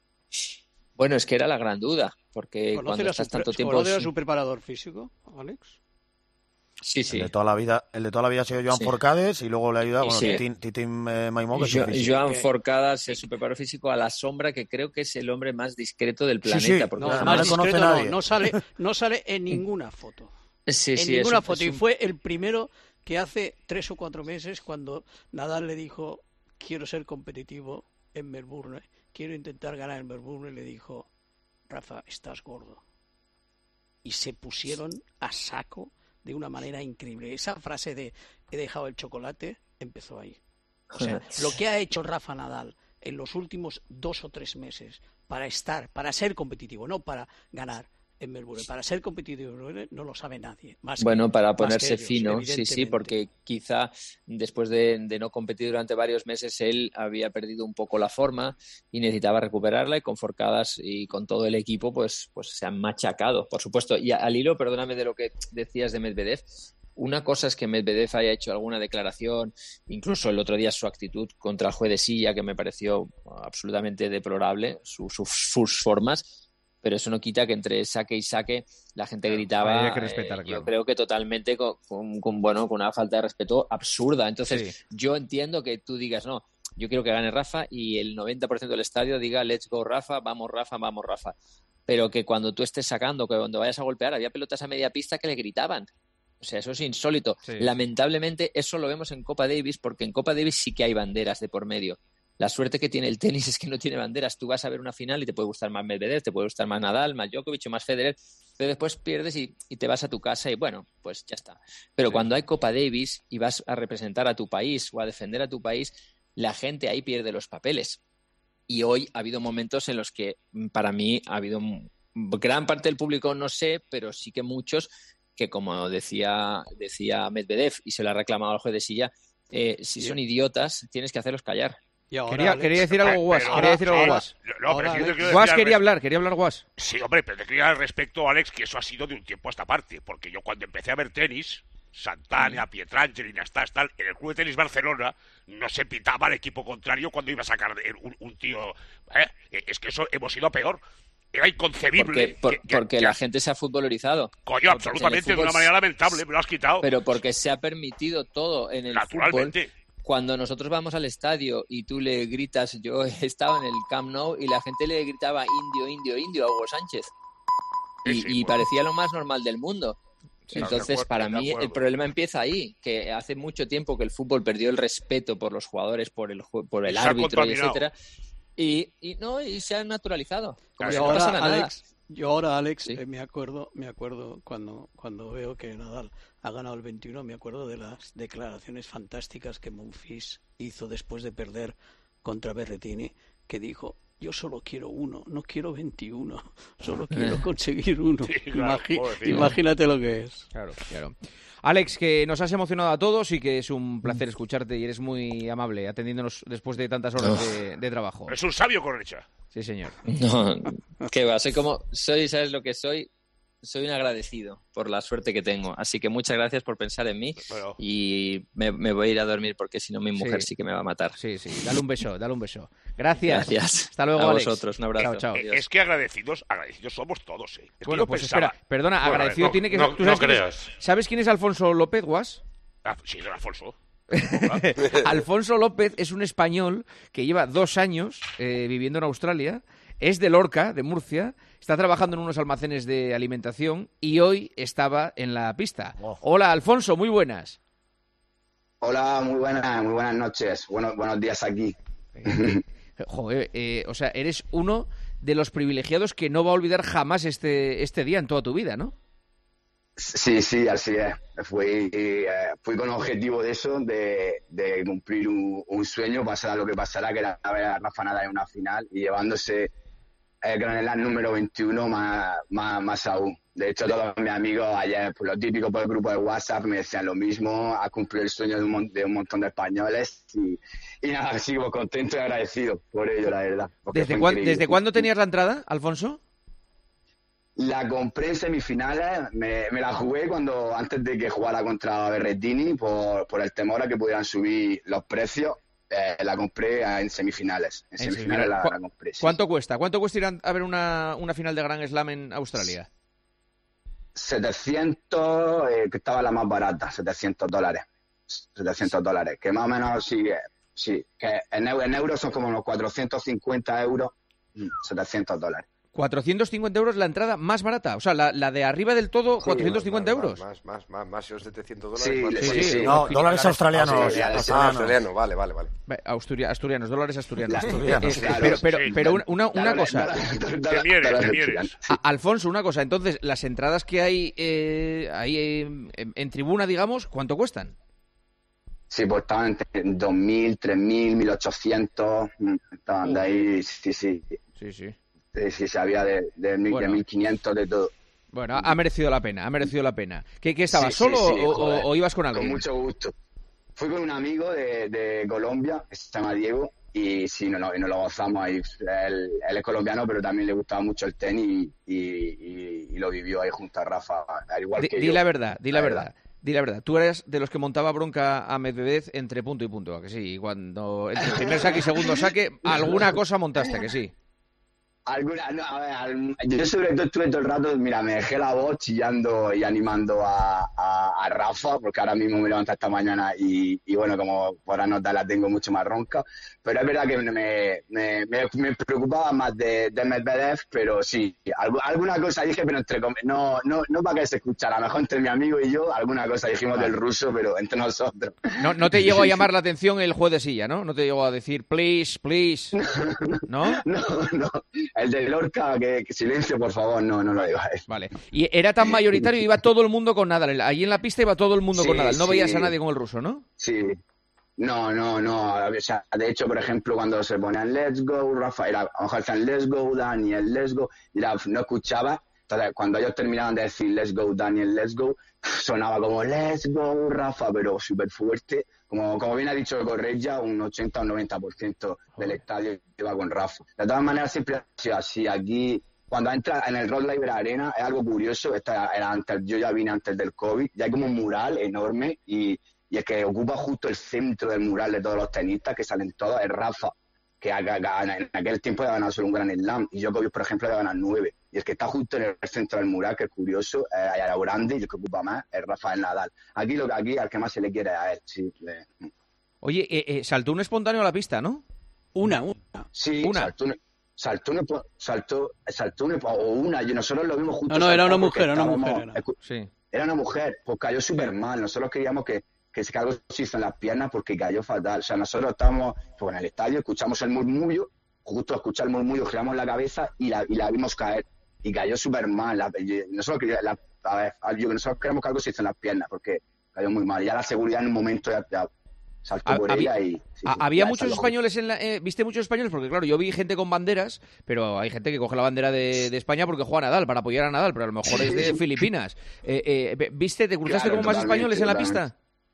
Bueno, es que era la gran duda, porque ¿Conoce cuando a estás su, tanto tiempo... ¿conoce a su preparador físico, Alex? Sí, sí. El de toda la vida, el de toda la vida ha sido Joan Sí. Forcades y luego le ayuda bueno, Sí. Titín, Titín eh, Maimó, que es su Jo- físico. Joan Forcadas es su preparador físico a la sombra, que creo que es el hombre más discreto del Sí, planeta. sí. porque No, jamás- más discreto no, no sale, no sale en ninguna foto. Sí, en sí, ninguna es un- foto. es Y un- fue el primero que hace tres o cuatro meses, cuando Nadal le dijo, quiero ser competitivo en Melbourne, quiero intentar ganar en Melbourne, le dijo, Rafa, estás gordo. Y se pusieron a saco de una manera increíble. Esa frase de he dejado el chocolate empezó ahí. O sea, lo que ha hecho Rafa Nadal en los últimos dos o tres meses para estar, para ser competitivo, no para ganar en Melbourne, para ser competitivo en Melbourne, no lo sabe nadie. Más Bueno, que- para más que ponerse ellos, fino, sí, sí, evidentemente. porque quizá después de, de no competir durante varios meses, él había perdido un poco la forma y necesitaba recuperarla, y con Forcadas y con todo el equipo, pues, pues se han machacado, por supuesto. Y al hilo, perdóname de lo que decías de Medvedev, una cosa es que Medvedev haya hecho alguna declaración, incluso el otro día su actitud contra el juez de silla, que me pareció absolutamente deplorable, su- su- sus formas, pero eso no quita que entre saque y saque la gente gritaba, hay que respetar, eh, claro. yo creo que totalmente con, con- con, bueno, con una falta de respeto absurda. Entonces, Sí. yo entiendo que tú digas, no, yo quiero que gane Rafa, y el noventa por ciento del estadio diga, let's go Rafa, vamos Rafa, vamos Rafa. Pero que cuando tú estés sacando, que cuando vayas a golpear, había pelotas a media pista que le gritaban. O sea, eso es insólito. Sí. Lamentablemente, eso lo vemos en Copa Davis, porque en Copa Davis sí que hay banderas de por medio. La suerte que tiene el tenis es que no tiene banderas. Tú vas a ver una final y te puede gustar más Medvedev, te puede gustar más Nadal, más Djokovic o más Federer, pero después pierdes y, y te vas a tu casa y bueno, pues ya está. Pero Sí. cuando hay Copa Davis y vas a representar a tu país o a defender a tu país, la gente ahí pierde los papeles. Y hoy ha habido momentos en los que, para mí, ha habido m- gran parte del público, no sé, pero sí que muchos, que como decía, decía Medvedev, y se lo ha reclamado al juez de silla, eh, si son idiotas, tienes que hacerlos callar. Y ahora, Quería, Alex, quería decir algo, Guas. Pero Quería decir algo, ahora- Guas. No, pero Ahora, yo te Alex. quiero Guas decir al quería res- hablar, quería hablar Guas. Sí, hombre, pero te quería al respecto, Alex, que eso ha sido de un tiempo a esta parte, porque yo cuando empecé a ver tenis, Santana, Pietrangeli, Nastas, tal, en el Club de Tenis Barcelona no se pitaba al equipo contrario cuando iba a sacar de- un, un tío. ¿eh? Es que eso hemos ido a peor. Era inconcebible. Porque, por- que- que- porque que- la gente se ha futbolerizado. Coño, absolutamente, de una manera lamentable, me lo has quitado. Pero porque se ha permitido todo en el fútbol. Naturalmente. Cuando nosotros vamos al estadio y tú le gritas, yo he estado en el Camp Nou y la gente le gritaba indio, indio, indio a Hugo Sánchez. Y, Sí, sí, y pues. parecía lo más normal del mundo. Sí, Entonces, de acuerdo, para de mí, acuerdo. el problema empieza ahí, que hace mucho tiempo que el fútbol perdió el respeto por los jugadores, por el, ju- por el Se ha árbitro, y contaminado. etcétera. Y, y no, y se ha naturalizado. Como Y si no ahora, pasara nada. Alex, yo ahora, Alex, Sí. eh, me acuerdo, me acuerdo cuando, cuando veo que Nadal ha ganado el veintiuno, me acuerdo de las declaraciones fantásticas que Monfils hizo después de perder contra Berrettini, que dijo, yo solo quiero uno, no quiero veintiuno, solo quiero conseguir uno. Sí, claro, Imagi- pobrecito. imagínate lo que es. Claro, claro. Alex, que nos has emocionado a todos y que es un placer escucharte y eres muy amable atendiéndonos después de tantas horas de, de trabajo. Es un sabio Correcha. Sí, señor. No, que va, soy como, soy, ¿sabes lo que soy? Soy un agradecido por la suerte que tengo. Así que muchas gracias por pensar en mí. Bueno. Y me, me voy a ir a dormir porque si no mi mujer sí, Sí. que me va a matar. Sí, sí. Dale un beso, dale un beso. Gracias. Gracias. Hasta luego, A Alex. vosotros, un abrazo. Chao, chao. Eh, Adiós. Es que agradecidos, agradecidos somos todos, ¿eh? Es que Bueno, yo pues pensaba- espera, perdona, Bueno, agradecido no, tiene que no, ser. ¿Tú no sabes, quién es, creas. ¿Sabes quién es Alfonso López, Guas? Ah, sí, don Alfonso. Alfonso López es un español que lleva dos años eh, viviendo en Australia, es de Lorca, de Murcia, está trabajando en unos almacenes de alimentación y hoy estaba en la pista. Hola, Alfonso, muy buenas. Hola, muy buenas, muy buenas noches. Bueno, buenos días aquí. Joder, eh, o sea, eres uno de los privilegiados que no va a olvidar jamás este, este día en toda tu vida, ¿no? Sí, sí, así es. Fui, eh, fui con el objetivo de eso, de, de cumplir un, un sueño, pasará lo que pasará, que era ver a Rafa Nadal en una final y llevándose el Grand Slam número veintiuno más, más, más aún. De hecho, todos mis amigos ayer, por lo típico por el grupo de WhatsApp, me decían lo mismo, ha cumplido el sueño de un, de un montón de españoles y, y nada, sigo contento y agradecido por ello, la verdad. ¿Desde, cuán, ¿Desde cuándo tenías la entrada, Alfonso? La compré en semifinales, me, me la jugué cuando antes de que jugara contra Berrettini por, por el temor a que pudieran subir los precios. Eh, la compré en semifinales. En, en semifinales la, la compré. Sí. ¿Cuánto cuesta? ¿Cuánto cuesta ir a ver una, una final de Grand Slam en Australia? setecientos, eh, que estaba la más barata, setecientos dólares. setecientos dólares, que más o menos sí, sí que en, en euros son como unos cuatrocientos cincuenta euros, setecientos dólares. cuatrocientos cincuenta euros la entrada más barata, o sea, la, la de arriba del todo, sí, cuatrocientos cincuenta más, euros. Más, más, más, más, más, setecientos sí, dólares. Sí, sí, sí. No, dólares australianos. Ah, sí, australianos. Ah, australiano, vale, vale, vale. Asturia, asturianos, dólares asturianos. asturianos eh, claro, pero pero, sí. pero una, una Dale, cosa. dale, dale, Te mieres, dale, te mieres. A, Alfonso, una cosa. Entonces, las entradas que hay eh, ahí eh, en, en tribuna, digamos, ¿cuánto cuestan? Sí, pues estaban en dos mil, tres mil, mil ochocientos. Estaban de ahí, sí, sí. Sí, sí. Sí, sí, se había de, de, de, bueno. de mil quinientos, de todo. Bueno, ha merecido la pena, ha merecido la pena. ¿Qué, qué estabas, sí, solo sí, sí, o, joder, o, o ibas con alguien? Con mucho gusto. Fui con un amigo de, de Colombia, que se llama Diego, y sí, nos, nos lo gozamos ahí. Él, él es colombiano, pero también le gustaba mucho el tenis y, y, y lo vivió ahí junto a Rafa, al igual di, que di yo. la verdad, di la, la verdad. verdad. Di la verdad, tú eres de los que montaba bronca a Medvedev entre punto y punto, ¿a que sí? Y cuando entre primer saque y segundo saque, alguna cosa montaste, ¿a que sí? Alguna, no, a ver, al, yo sobre todo estuve todo el rato, mira, me dejé la voz chillando y animando a, a, a Rafa, porque ahora mismo me levanté esta mañana y, y bueno, como podrás notar, la tengo mucho más ronca, pero es verdad que me, me, me, me preocupaba más de, de Medvedev, pero sí, algo, alguna cosa dije, pero entre no, no, no para que se escuchara, a lo mejor entre mi amigo y yo, alguna cosa dijimos del ruso, pero entre nosotros. No, no te llegó a llamar la atención el juez de silla, ¿no? No te llegó a decir, please, please, ¿no? No, no. El de Lorca, que, que silencio, por favor, no, no lo digas. Vale. Y era tan mayoritario, iba todo el mundo con Nadal. Allí en la pista iba todo el mundo sí, con Nadal. No sí. veías a nadie con el ruso, ¿no? Sí. No, no, no. O sea, de hecho, por ejemplo, cuando se ponían Let's Go, Rafa, era, a lo mejor decían Let's Go, Daniel, Let's Go, y era, no escuchaba. Entonces, cuando ellos terminaban de decir Let's Go, Daniel, Let's Go, sonaba como Let's Go, Rafa, pero súper fuerte. Como, como bien ha dicho Correia, un ochenta o un noventa por ciento del estadio iba con Rafa. De todas maneras, siempre ha sido así. Aquí, cuando entra en el Rod Laver Arena, es algo curioso. Esta era antes, yo ya vine antes del COVID, ya hay como un mural enorme y, y el que ocupa justo el centro del mural de todos los tenistas, que salen todos, es Rafa, que en aquel tiempo había ganado solo un Grand Slam. Y Djokovic, por ejemplo, había ganado nueve. Y el que está justo en el centro del mural, que es curioso, es a grande, y el que ocupa más es Rafael Nadal. Aquí lo aquí al que más se le quiere a él, sí. Le... Oye, eh, eh, saltó un espontáneo a la pista, ¿no? Una, una. Sí, una. saltó un, saltó un, saltó, saltó un, o una, y nosotros lo vimos juntos. No, no, era una mujer, era una mujer. Era, sí. era una mujer, pues cayó súper mal. Nosotros queríamos que, que se algo se hizo en las piernas porque cayó fatal. O sea, nosotros estábamos pues, en el estadio, escuchamos el murmullo, justo a escuchar el murmullo giramos la cabeza y la, y la vimos caer. Y cayó súper mal. La, nosotros, la, a ver, yo, nosotros creemos que algo se hizo en las piernas porque cayó muy mal. Y ya la seguridad en un momento ya, ya saltó por había, ella y... Sí, sí, había muchos españoles en la... Eh, ¿Viste muchos españoles? Porque claro, yo vi gente con banderas, pero hay gente que coge la bandera de, de España porque juega a Nadal, para apoyar a Nadal, pero a lo mejor es de Filipinas. Eh, eh, ¿Viste? ¿Te cruzaste claro, con más españoles en la pista?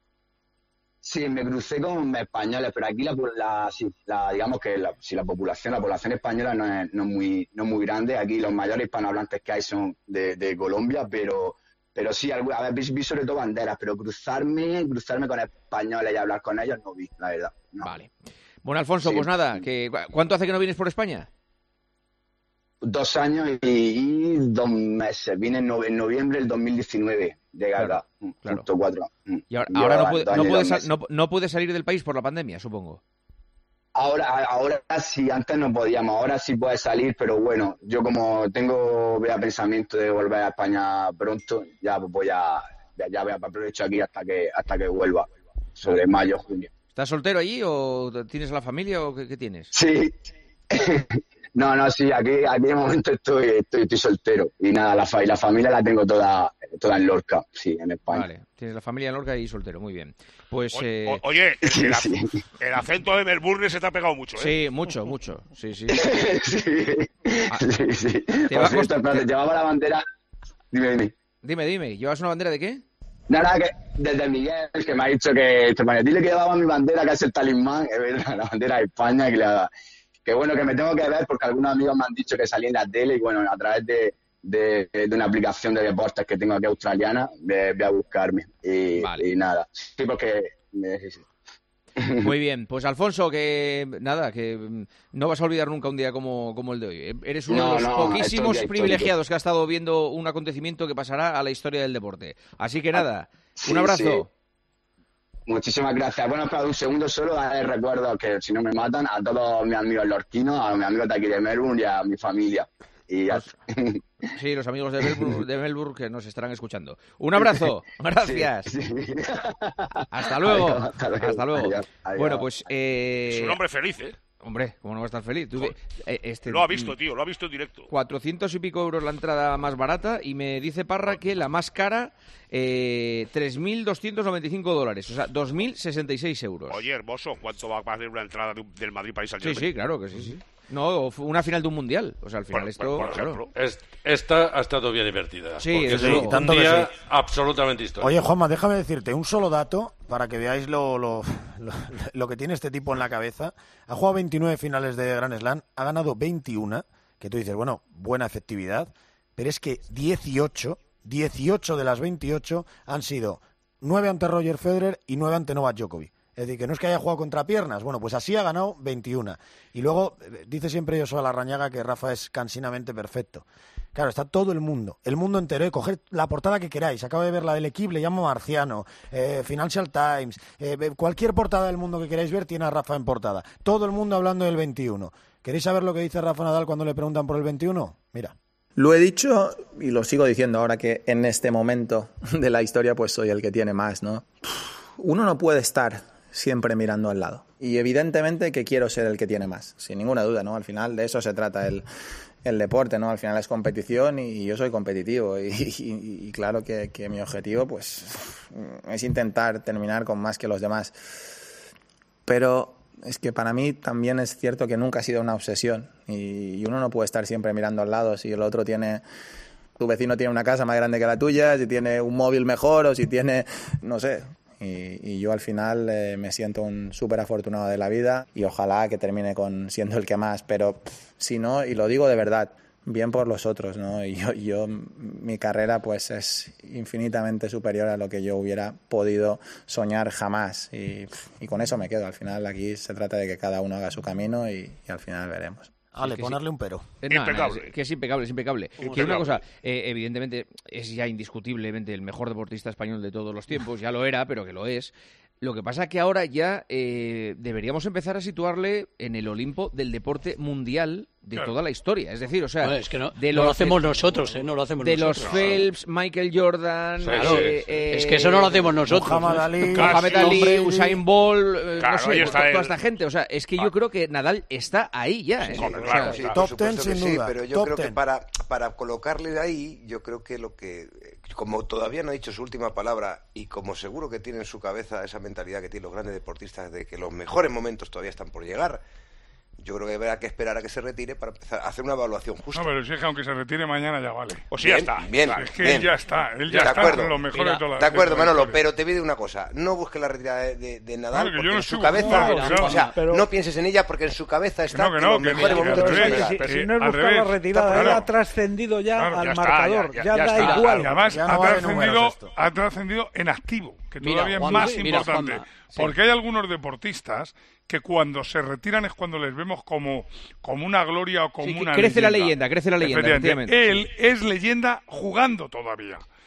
Sí, me crucé con españoles, pero aquí la, la, sí, la digamos que la, si la población, la población española no es, no es muy, no es muy grande. Aquí los mayores hispanohablantes que hay son de, de Colombia, pero, pero sí, a ver, vi, vi sobre todo banderas, pero cruzarme, cruzarme con españoles y hablar con ellos no vi, la verdad. No. Vale. Bueno, Alfonso, sí. Pues nada, que, ¿cuánto hace que no vienes por España? Dos años y, y dos meses. Vine en, no, en noviembre del dos mil diecinueve. Llegué claro, acá. Claro. Cuatro. Y ahora, ahora no, puede, no, puede sal, no, no puede salir del país por la pandemia, supongo. Ahora, ahora sí, antes no podíamos, ahora sí puedes salir, pero bueno, yo como tengo vea pensamiento de volver a España pronto, ya voy a, ya, ya voy a aprovecho aquí hasta que hasta que vuelva, sobre mayo, junio. ¿Estás soltero allí o tienes a la familia o qué, qué tienes? Sí, no, no, sí, aquí, aquí de momento estoy, estoy, estoy soltero y nada, la, fa, y la familia la tengo toda, toda en Lorca, sí, en España. Vale, tienes la familia en Lorca y soltero, muy bien. Pues, o, eh... o, oye, el, el, sí, sí. el acento de Melbourne se te ha pegado mucho, ¿eh? Sí, mucho, mucho, sí, sí. sí, ah, sí, sí. Te va a costar... Espérate, llevaba la bandera, dime, dime. Dime, dime, ¿llevas una bandera de qué? Nada, que desde Miguel, que me ha dicho que, dile que llevaba mi bandera, que es el talismán, es verdad, la bandera de España, que, la, que bueno, que me tengo que ver porque algunos amigos me han dicho que salí en la tele y bueno, a través de, de, de una aplicación de deportes que tengo aquí australiana, voy, voy a buscarme y, vale. y nada, sí, porque... Sí, sí. Muy bien, pues Alfonso, que nada, que no vas a olvidar nunca un día como, como el de hoy. Eres uno no, de los no, poquísimos privilegiados que ha estado viendo un acontecimiento que pasará a la historia del deporte. Así que nada, sí, un abrazo. Sí. Muchísimas gracias. Bueno, para un segundo solo, darles recuerdo que si no me matan, a todos mis amigos lorquinos, a mis amigos de aquí de Melbourne y a mi familia. Y a... Sí, los amigos de Melbourne, de Melbourne que nos estarán escuchando. Un abrazo, gracias. Sí, sí. Hasta luego. Adiós, hasta luego. Hasta luego. Adiós, adiós. Bueno, pues... Eh... Es un hombre feliz, ¿eh? Hombre, ¿cómo no va a estar feliz? ¿Tú, eh, este, lo ha visto, tío, lo ha visto en directo. cuatrocientos y pico euros la entrada más barata y me dice Parra que la más cara, eh, tres mil doscientos noventa y cinco dólares, o sea, dos mil sesenta y seis euros. Oye, hermoso, ¿cuánto va a valer una entrada de un, del Madrid Paris Saint-Germain? Sí, sí, claro que sí, sí. No, una final de un mundial. O sea, al final por, esto... Por ejemplo, claro. es, esta ha estado bien invertida. Sí, porque sí, es un, tanto un día sí. absolutamente histórico. Oye, Juanma, déjame decirte un solo dato para que veáis lo, lo, lo, lo que tiene este tipo en la cabeza. Ha jugado veintinueve finales de Grand Slam, ha ganado veintiuno, que tú dices, bueno, buena efectividad, pero es que dieciocho, dieciocho de las veintiocho han sido nueve ante Roger Federer y nueve ante Novak Djokovic. Es decir, que no es que haya jugado contra piernas. Bueno, pues así ha ganado veintiuno. Y luego, dice siempre Joshua Larrañaga que Rafa es cansinamente perfecto. Claro, está todo el mundo, el mundo entero. ¿eh? Coger la portada que queráis. Acabo de ver la del equipo, le llamo Marciano, eh, Financial Times, eh, cualquier portada del mundo que queráis ver tiene a Rafa en portada. Todo el mundo hablando del veintiuno. ¿Queréis saber lo que dice Rafa Nadal cuando le preguntan por el veintiuno? Mira. Lo he dicho y lo sigo diciendo ahora que en este momento de la historia pues soy el que tiene más, ¿no? Uno no puede estar siempre mirando al lado. Y evidentemente que quiero ser el que tiene más, sin ninguna duda, ¿no? Al final de eso se trata el, el deporte, ¿no? Al final es competición y, y yo soy competitivo y, y, y claro que, que mi objetivo pues es intentar terminar con más que los demás. Pero es que para mí también es cierto que nunca ha sido una obsesión y, y uno no puede estar siempre mirando al lado si el otro tiene... Tu vecino tiene una casa más grande que la tuya, si tiene un móvil mejor o si tiene, no sé... Y, y yo al final eh, me siento un súper afortunado de la vida y ojalá que termine con siendo el que más, pero pff, si no, y lo digo de verdad, bien por los otros, ¿no? Y yo, yo, mi carrera pues es infinitamente superior a lo que yo hubiera podido soñar jamás y, y con eso me quedo. Al final aquí se trata de que cada uno haga su camino y, y al final veremos. Ale, sí, ponerle sí. un pero. Eh, no, impecable. No, es que es impecable, es impecable. Que una cosa, eh, evidentemente, es ya indiscutiblemente el mejor deportista español de todos los tiempos, ya lo era, pero que lo es. Lo que pasa que ahora ya eh, deberíamos empezar a situarle en el Olimpo del deporte mundial de claro. toda la historia. Es decir, o sea, bueno, es que no, de no los, lo hacemos nosotros, ¿eh? No lo hacemos de nosotros. los Phelps, Michael Jordan, sí, claro, eh, eh, es que eso no lo hacemos nosotros. Muhammad Ali, Mohamed Ali, Usain Bolt, eh, claro, no sé, toda, toda esta gente. O sea, es que yo creo que Nadal está ahí ya. ¿eh? Sí, o claro, sea, sí, top ten sin sí, duda. Pero yo top creo ten. que para, para colocarle de ahí, yo creo que lo que, como todavía no ha dicho su última palabra y como seguro que tiene en su cabeza esa mentalidad que tienen los grandes deportistas de que los mejores momentos todavía están por llegar, yo creo que habrá que esperar a que se retire para empezar a hacer una evaluación justa. No, pero si es que aunque se retire mañana ya vale. O sea, ya está. Bien, es que bien. él ya está, él ya de está acuerdo. en lo mejor Mira, de toda la De acuerdo, de toda Manolo, la pero te pido una cosa, no busques la retirada de, de, de Nadal claro, porque no en su estoy cabeza, buscando, claro, o sea, pero... no pienses en ella porque en su cabeza está que no, que que no, los que mejores ni- momentos al de su revés, vida. Si, si Eh, no es al buscar revés. la retirada, Claro. él ha trascendido ya Claro, al ya está, marcador, ya- ya, ya da está. igual. Y además Ya ha no vale trascendido, números esto. ha trascendido en activo, que Mira, todavía es Juanma, más mira, importante. Juanma, sí. Porque hay algunos deportistas que cuando se retiran es cuando les vemos como, como una gloria o como sí, que una crece leyenda. la leyenda, crece la leyenda, Efectivamente. efectivamente. Él es leyenda jugando todavía.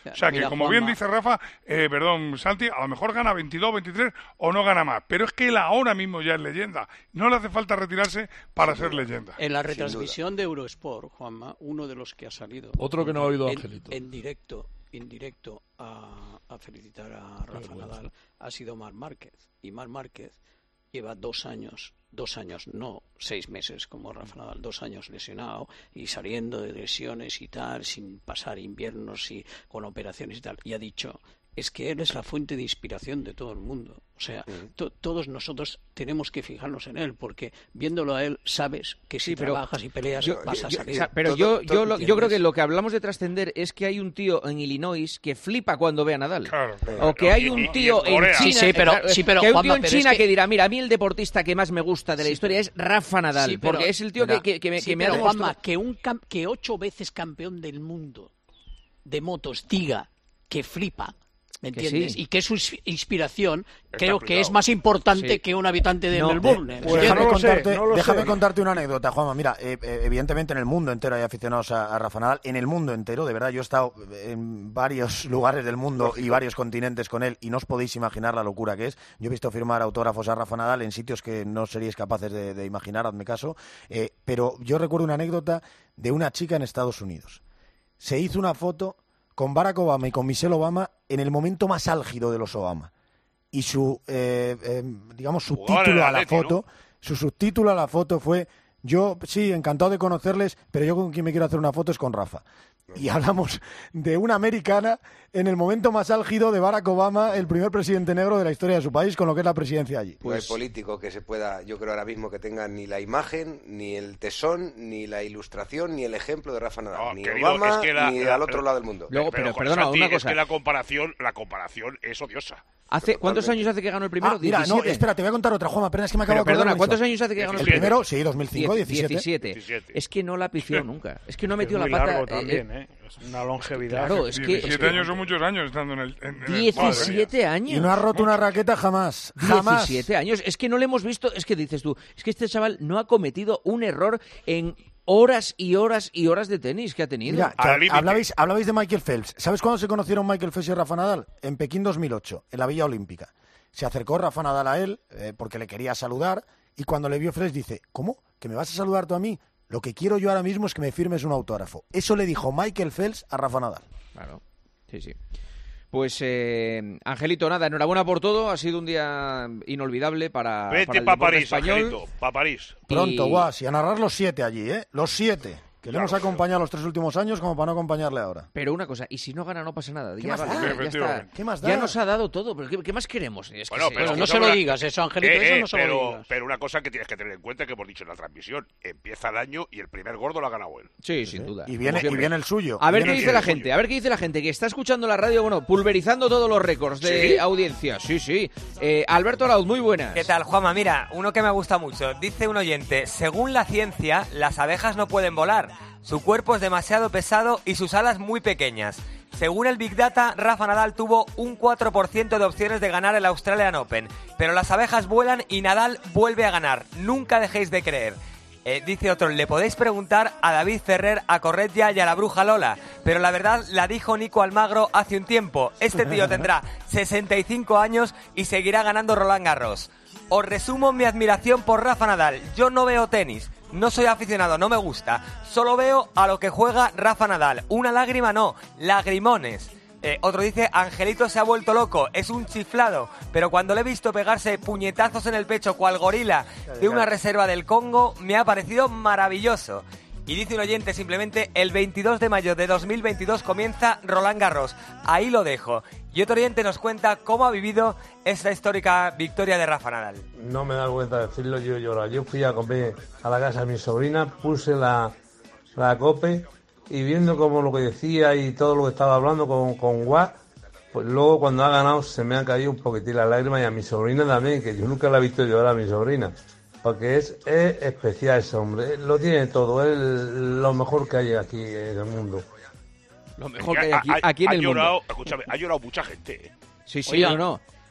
O sea, que Mira, como Juanma. bien dice Rafa, eh, perdón, Santi, a lo mejor gana veintidós, veintitrés o no gana más. Pero es que él ahora mismo ya es leyenda. No le hace falta retirarse para ser leyenda. En la retransmisión de Eurosport, Juanma, uno de los que ha salido... Otro que no ha oído en, Angelito. En directo, en directo a, a felicitar a Rafa Nadal ha sido Marc Márquez. Y Marc Márquez lleva dos años, dos años, no seis meses como Rafa Nadal, dos años lesionado y saliendo de lesiones y tal, sin pasar inviernos y con operaciones y tal. Y ha dicho, es que él es la fuente de inspiración de todo el mundo. O sea, to- todos nosotros tenemos que fijarnos en él, porque viéndolo a él sabes que si Sí, pero trabajas y peleas yo- vas a yo- salir. o sea, pero yo, yo, lo- yo creo que lo que hablamos de trascender es que hay un tío en Illinois que flipa cuando ve a Nadal. Claro, O que hay un tío en China, Sí, sí, pero- claro, sí, pero, que hay un Juanma, tío en pero China es que- que... dirá, mira, a mí el deportista que más me gusta de la Sí, historia es Rafa Nadal, Sí, pero- porque es el tío que, que, que me, Sí, que me ha pero, demostrado... Juanma, que, un cam- que ocho veces campeón del mundo de motos diga que flipa, ¿me Que entiendes? sí. Y que su ins- inspiración Está creo que flipado. es más importante Sí. que un habitante de No, Melbourne. eh, ¿me déjame entiendes? contarte, déjame contarte una anécdota, Juanma. Mira, eh, eh, evidentemente en el mundo entero hay aficionados a, a Rafa Nadal. En el mundo entero, de verdad, yo he estado en varios lugares del mundo y varios continentes con él y no os podéis imaginar la locura que es. Yo he visto firmar autógrafos a Rafa Nadal en sitios que no seríais capaces de, de imaginar, hazme caso. Eh, pero yo recuerdo una anécdota de una chica en Estados Unidos. Se hizo una foto con Barack Obama y con Michelle Obama en el momento más álgido de los Obama. Y su, eh, eh, digamos, subtítulo a la Atleti, ¿no? foto, su subtítulo a la foto fue, yo, sí, encantado de conocerles, pero yo con quien me quiero hacer una foto es con Rafa. Y hablamos de una americana en el momento más álgido de Barack Obama, el primer presidente negro de la historia de su país, con lo que es la presidencia allí. No hay político que se pueda, yo creo ahora mismo que tenga ni la imagen, ni el tesón, ni la ilustración, ni el ejemplo de Rafa Nadal, ni Querido, Obama, es que la- ni la- al otro lado del mundo. Luego, pero, perdona, Santi, una es cosa. que la comparación, la comparación es odiosa. Hace, ¿Cuántos años hace que ganó el primero? Ah, mira, no, diecisiete. espera, te voy a contar otra, Juanma, pero es que me acabo Pero de acordar perdona, de ¿cuántos eso. años hace que ganó El el primero? primero, sí, dos mil cinco, Diez- diecisiete. diecisiete. Es que no la pifió nunca. Es que no Es metió muy la pata. largo eh, también, eh, ¿eh? Es una longevidad. Claro, es que... diecisiete es que- años son muchos años estando en el... en- en el- diecisiete años. Y no ha roto una raqueta jamás. Jamás. diecisiete años. Es que no le hemos visto... Es que dices tú, es que este chaval no ha cometido un error en horas y horas y horas de tenis que ha tenido. Mira, que hablabais, hablabais de Michael Phelps. ¿Sabes cuándo se conocieron Michael Phelps y Rafa Nadal? En Pekín dos mil ocho, en la Villa Olímpica. Se acercó Rafa Nadal a él eh, porque le quería saludar y cuando le vio Phelps dice, ¿cómo? ¿Que me vas a saludar tú a mí? Lo que quiero yo ahora mismo es que me firmes un autógrafo. Eso le dijo Michael Phelps a Rafa Nadal. Claro, sí, sí. Pues, eh, Angelito, nada, enhorabuena por todo. Ha sido un día inolvidable para, para Vete el para deporte París, español. Angelito, para París. Pronto, Y- guas, y a narrar los siete allí, ¿eh? Los siete. Que le hemos acompañado los tres últimos años como para no acompañarle ahora. Pero una cosa, y si no gana no pasa nada. ¿Qué Ya, más vale, da? ya- ya está. Efectivamente. ¿Qué más da? Ya nos ha dado todo, pero ¿qué, qué más queremos? Es que Bueno, sí. pero no escucha, se lo una- digas eso, Angelito, Eh, eso eh, no se lo pero, digas. pero una cosa que tienes que tener en cuenta que hemos dicho en la transmisión, empieza el año y el primer gordo lo ha ganado él. Sí, sin duda. Y viene, Como y siempre. viene el suyo. A ver Y qué viene dice el la suyo. gente, a ver qué dice la gente que está escuchando la radio, bueno, pulverizando todos los récords de ¿Sí? audiencia. Sí, sí. Eh, Alberto Arauz, muy buenas. ¿Qué tal, Juanma? Mira, uno que me gusta mucho. Dice un oyente, según la ciencia, las abejas no pueden volar. Su cuerpo es demasiado pesado y sus alas muy pequeñas. Según el Big Data, Rafa Nadal tuvo un cuatro por ciento de opciones de ganar el Australian Open. Pero las abejas vuelan y Nadal vuelve a ganar. Nunca dejéis de creer. Eh, dice otro, le podéis preguntar a David Ferrer, a Corretja y a la bruja Lola, pero la verdad la dijo Nico Almagro hace un tiempo. Este tío tendrá sesenta y cinco años y seguirá ganando Roland Garros. Os resumo mi admiración por Rafa Nadal. Yo no veo tenis, no soy aficionado, no me gusta. Solo veo a lo que juega Rafa Nadal. Una lágrima no, lagrimones. Eh, otro dice, Angelito se ha vuelto loco, es un chiflado, pero cuando le he visto pegarse puñetazos en el pecho cual gorila de una reserva del Congo, me ha parecido maravilloso. Y dice un oyente simplemente, el veintidós de mayo de dos mil veintidós comienza Roland Garros. Ahí lo dejo. Y otro oyente nos cuenta cómo ha vivido esta histórica victoria de Rafa Nadal. No me da vergüenza decirlo, yo lloro. Yo fui a comer a la casa de mi sobrina, puse la, la cope y viendo como lo que decía y todo lo que estaba hablando con, con Watt, pues luego cuando ha ganado se me han caído un poquitín las lágrimas y a mi sobrina también, que yo nunca la he visto llorar a mi sobrina. Porque es, es especial ese hombre, lo tiene todo, es lo mejor que hay aquí en el mundo. Lo mejor que hay aquí, aquí en ha el llorado, mundo. Escúchame, ha llorado mucha gente. ¿eh? Sí, sí, Oiga, no, no.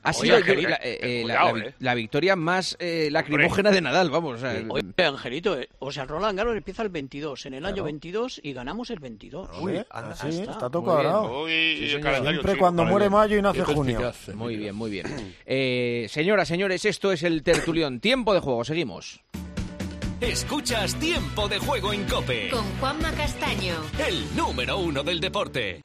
Ha sido yo, la, eh, la, la, la victoria más eh, lacrimógena de Nadal, vamos. O sea, Oye, Angelito, eh, o sea, Roland Garros empieza el veintidós, en el claro. año veintidós, y ganamos el veintidós. Uy, anda, sí, está, está todo cuadrado. Sí, Siempre cuando muere mayo y nace junio. Muy bien, muy bien. Eh, señoras, señores, esto es el tertulión. Tiempo de juego, seguimos. Escuchas Tiempo de Juego en COPE. Con Juanma Castaño. El número uno del deporte.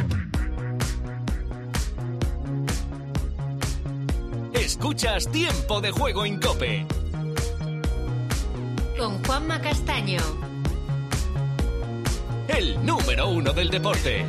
Escuchas Tiempo de Juego en COPE. Con Juanma Castaño. El número uno del deporte.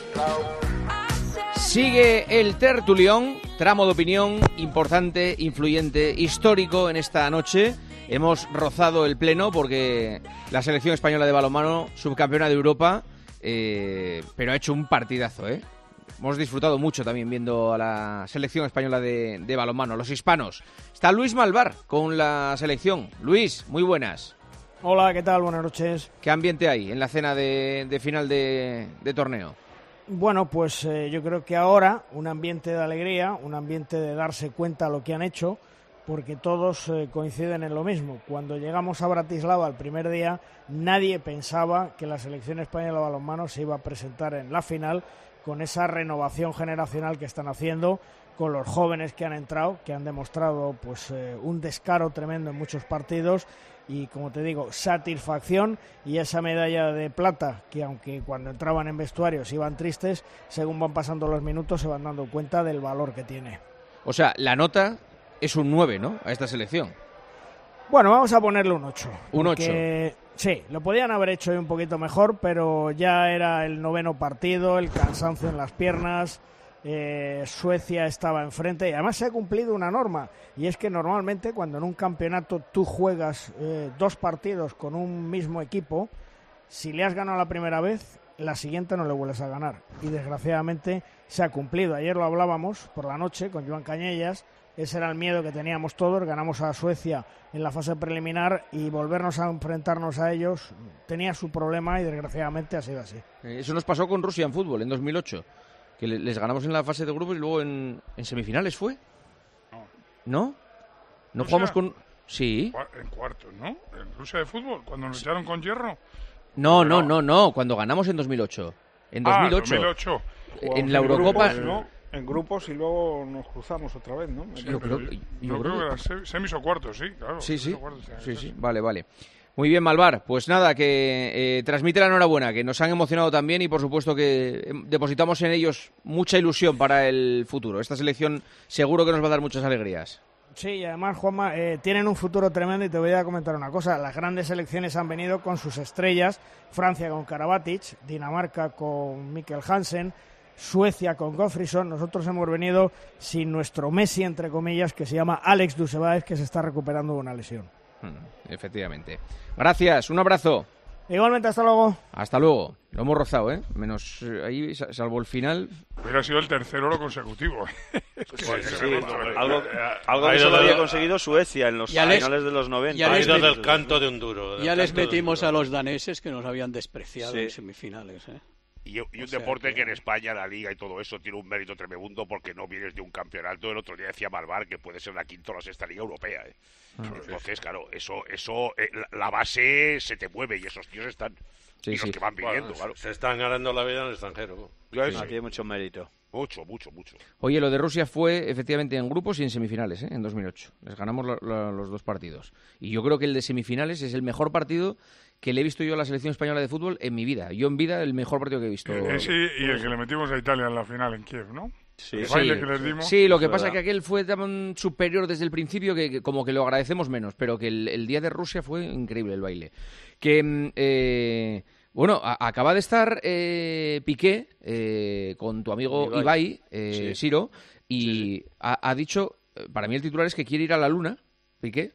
Sigue el tertulión, tramo de opinión importante, influyente, histórico en esta noche. Hemos rozado el pleno porque la selección española de balonmano, subcampeona de Europa, eh, pero ha hecho un partidazo, ¿eh? Hemos disfrutado mucho también viendo a la selección española de, de balonmano, los hispanos. Está Luis Malvar con la selección. Luis, muy buenas. Hola, ¿qué tal? Buenas noches. ¿Qué ambiente hay en la cena de, de final de, de torneo? Bueno, pues eh, yo creo que ahora un ambiente de alegría, un ambiente de darse cuenta de lo que han hecho, porque todos eh, coinciden en lo mismo. Cuando llegamos a Bratislava el primer día, nadie pensaba que la selección española de balonmano se iba a presentar en la final con esa renovación generacional que están haciendo, con los jóvenes que han entrado, que han demostrado pues eh, un descaro tremendo en muchos partidos y, como te digo, satisfacción, y esa medalla de plata que, aunque cuando entraban en vestuarios iban tristes, según van pasando los minutos se van dando cuenta del valor que tiene. O sea, la nota es un nueve, ¿no?, a esta selección. Bueno, vamos a ponerle un ocho. Un ocho. Sí, lo podían haber hecho un poquito mejor, pero ya era el noveno partido, el cansancio en las piernas, eh, Suecia estaba enfrente y además se ha cumplido una norma, y es que normalmente cuando en un campeonato tú juegas eh, dos partidos con un mismo equipo, si le has ganado la primera vez, la siguiente no le vuelves a ganar, y desgraciadamente se ha cumplido. Ayer lo hablábamos por la noche con Joan Cañellas. Ese era el miedo que teníamos todos. Ganamos a Suecia en la fase preliminar y volvernos a enfrentarnos a ellos tenía su problema y desgraciadamente ha sido así. Eso nos pasó con Rusia en fútbol en dos mil ocho, que les ganamos en la fase de grupos y luego en, en semifinales fue. ¿No? ¿No Rusia, jugamos con...? Sí. En cuartos, ¿no? En Rusia de fútbol, cuando nos echaron con hierro. No, no, no, no, cuando ganamos en dos mil ocho. En dos mil ocho. Ah, dos mil ocho. En la Eurocopa... Grupos, ¿no? En grupos y luego nos cruzamos otra vez, ¿no? Sí, yo creo, yo yo creo creo que era semis o cuartos, sí, claro. Sí, sí, cuartos, sí, sí, vale, vale. Muy bien, Malvar. Pues nada, que eh, transmite la enhorabuena, que nos han emocionado también y por supuesto que depositamos en ellos mucha ilusión para el futuro. Esta selección seguro que nos va a dar muchas alegrías. Sí, y además, Juanma, eh, tienen un futuro tremendo y te voy a comentar una cosa. Las grandes selecciones han venido con sus estrellas. Francia con Karabatic, Dinamarca con Mikkel Hansen, Suecia con Gottfridsson. Nosotros hemos venido sin nuestro Messi, entre comillas, que se llama Alex Dusebaev, que se está recuperando de una lesión. Hmm, efectivamente. Gracias, un abrazo. Igualmente, hasta luego. Hasta luego. Lo hemos rozado, ¿eh? Menos eh, ahí, salvo el final. Hubiera sido el tercer oro consecutivo. Es que pues sí, sí, me algo, algo que solo había conseguido Suecia en los ya les, finales de los noventa. Ya les, met... del canto de un duro. Ya les metimos a los daneses que nos habían despreciado sí. en semifinales, ¿eh? Y, y un o sea, deporte que... que en España, la Liga y todo eso, tiene un mérito tremendo porque no vienes de un campeonato. El otro día decía Malvar que puede ser la quinta o la sexta Liga Europea. ¿eh? Ah, Entonces, claro, eso, eso eh, la base se te mueve y esos tíos están. Sí, y sí. los que van viniendo, bueno, claro. Se están ganando la vida en el extranjero. Sí, sí. Tiene mucho mérito. Mucho, mucho, mucho. Oye, lo de Rusia fue efectivamente en grupos y en semifinales, ¿eh? En dos mil ocho. Les ganamos lo, lo, los dos partidos. Y yo creo que el de semifinales es el mejor partido que le he visto yo a la selección española de fútbol en mi vida. Yo en vida el mejor partido que he visto. Eh, sí, y el que le metimos a Italia en la final en Kiev, ¿no? Sí, el baile sí. que les dimos. Sí, lo que pasa es que aquel fue tan superior desde el principio que, que como que lo agradecemos menos, pero que el, el día de Rusia fue increíble el baile. Que... Eh, Bueno, a, acaba de estar eh, Piqué eh, con tu amigo Ibai, Ibai eh, sí. Siro, y sí. ha, ha dicho, para mí el titular es que quiere ir a la luna, Piqué.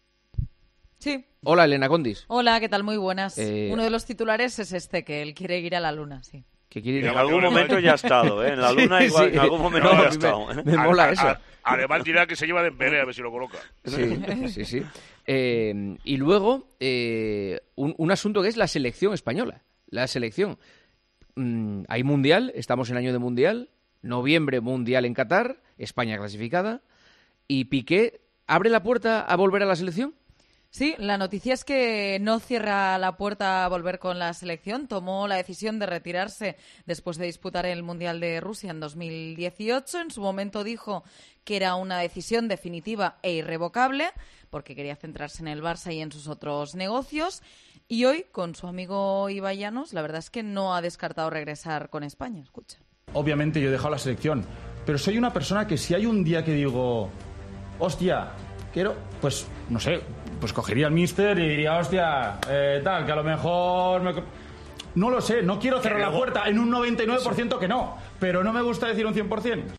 Sí. Hola, Elena Condis. Hola, ¿qué tal? Muy buenas. Eh... Uno de los titulares es este, que él quiere ir a la luna, sí. Que quiere ir en algún momento ya ha estado, ¿eh? En la luna sí, igual, sí. en algún momento no, ya ha estado. ¿eh? Me, me mola a, eso. A, además dirá que se lleva de pelea, a ver si lo coloca. Sí, sí, sí. Eh, y luego, eh, un, un asunto que es la selección española. La selección. Mm, hay mundial, estamos en año de mundial, noviembre mundial en Qatar, España clasificada. ¿Y Piqué abre la puerta a volver a la selección? Sí, la noticia es que no cierra la puerta a volver con la selección. Tomó la decisión de retirarse después de disputar el Mundial de Rusia en dos mil dieciocho. En su momento dijo que era una decisión definitiva e irrevocable porque quería centrarse en el Barça y en sus otros negocios. Y hoy, con su amigo Ibai Llanos, la verdad es que no ha descartado regresar con España. Escucha. Obviamente yo he dejado la selección, pero soy una persona que si hay un día que digo, hostia, quiero, pues, no sé, pues cogería al míster y diría, hostia, eh, tal, que a lo mejor me... No lo sé, no quiero cerrar la puerta, en un noventa y nueve por ciento que no, pero no me gusta decir un cien por ciento.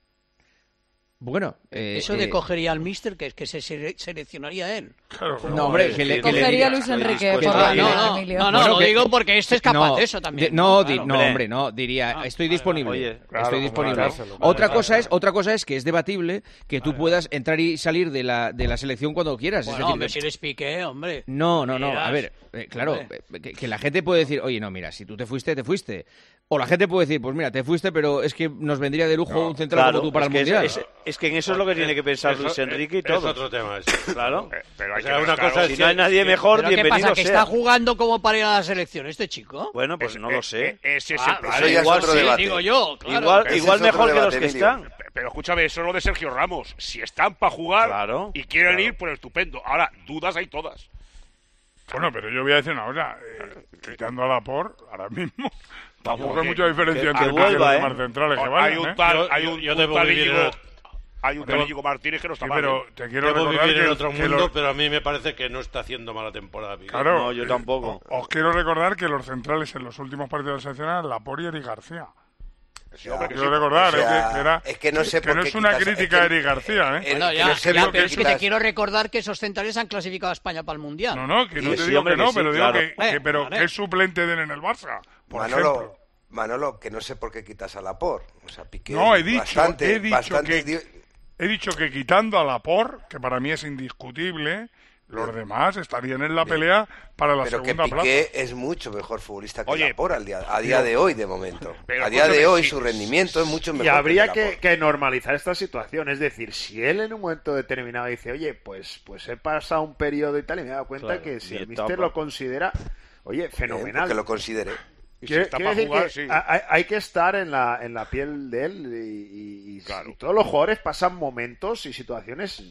Bueno, eh, eso de eh, cogería al míster, que, que se sele- seleccionaría él. Claro, no, hombre, que le, que le Cogería diría- a Luis Enrique. que- por que- la- que- No, no, Emilio. no, no, Bueno, lo que- digo porque este es capaz no, de eso también. de- no, di- Claro. no, hombre, no, diría, Ah, estoy vale, disponible. vale. Oye, estoy claro, como disponible. dárselo, Otra vale, cosa vale. es, otra cosa es que es debatible que tú puedas entrar y salir de la de la selección cuando quieras. Bueno, es decir, hombre, si eres Piqué, hombre. no, no, no, Miras. a ver, eh, claro, Hombre. eh, que, que la gente puede decir, oye, no, mira, si tú te fuiste, te fuiste. O la gente puede decir, pues mira, te fuiste, pero es que nos vendría de lujo un central Claro, como tú para es el que Mundial. Es, es- es que en eso es lo que tiene que pensar Eso- Luis Enrique y es todo. otro tema ese. Claro. Pero hay O sea, que una claro, cosa es si que- no hay nadie que- mejor, ¿Pero qué bienvenido pasa? ¿Que sea. está jugando como para ir a la selección este chico? Bueno, pues no lo sé. Ese es Ah, el vale, plan. igual sí, digo yo, claro. Igual, Ese igual es otro mejor que los debate, que Emilio. están. Pero escúchame, eso es lo de Sergio Ramos. Si están para jugar Claro, y quieren claro. ir, pues estupendo. Ahora, dudas hay todas. Bueno, pero yo voy a decir una cosa. Eh, quitando a Laporte, ahora mismo, tampoco hay que- mucha diferencia que- entre que Piqué y los vuelva, demás ¿eh? centrales que Hay vayan, un ¿eh? tal- Yo- hay yo- un- yo un debo tal vivir Íñigo- en- hay un Debo- tal Íñigo Martínez que no está Sí, mal. pero ¿eh? te quiero Debo recordar vivir que, en otro que mundo, los- pero a mí me parece que no está haciendo mala temporada. Piqué. Claro, No, yo eh, tampoco. Os, os quiero recordar que los centrales en los últimos partidos de selección eran Laporte y Eric García. Sí, hombre, que Quiero sí. recordar, O sea, eh, que, que era, es que no sé que por no qué es una quitas- crítica es a que- Eric García, ¿eh? Eh, Bueno, que ya, no sé ya, por qué pero es que te quitas- quiero recordar que esos centrales han clasificado a España para el Mundial. No, no, que no Sí, te sí, digo hombre, que no, que sí, pero digo claro. que, que- Eh, pero vale. que es suplente de él en el Barça, por Manolo, ejemplo. Manolo, que no sé por qué quitas a Laporte. O sea, Piqué No, es he dicho, bastante, he dicho bastante que di- he dicho que quitando a Laporte, que para mí es indiscutible, los demás estarían en la pelea para la pero que segunda plaza. Piqué es mucho mejor futbolista que Oye, Laporte al día, a día pero- de hoy, de momento. pero A día de escúchame, hoy sí, su rendimiento es mucho mejor Y habría que, el de que, que normalizar esta situación. Es decir, si él en un momento determinado dice, oye, pues, pues he pasado un periodo y tal, y me he dado cuenta Claro, que si mi el míster etapa. lo considera, oye, Laporte. fenomenal. Que lo considere. Y si Quiere, está quiere para decir jugar, que sí. hay, hay que estar en la, en la piel de él y, y- y- Claro. y todos los jugadores pasan momentos y situaciones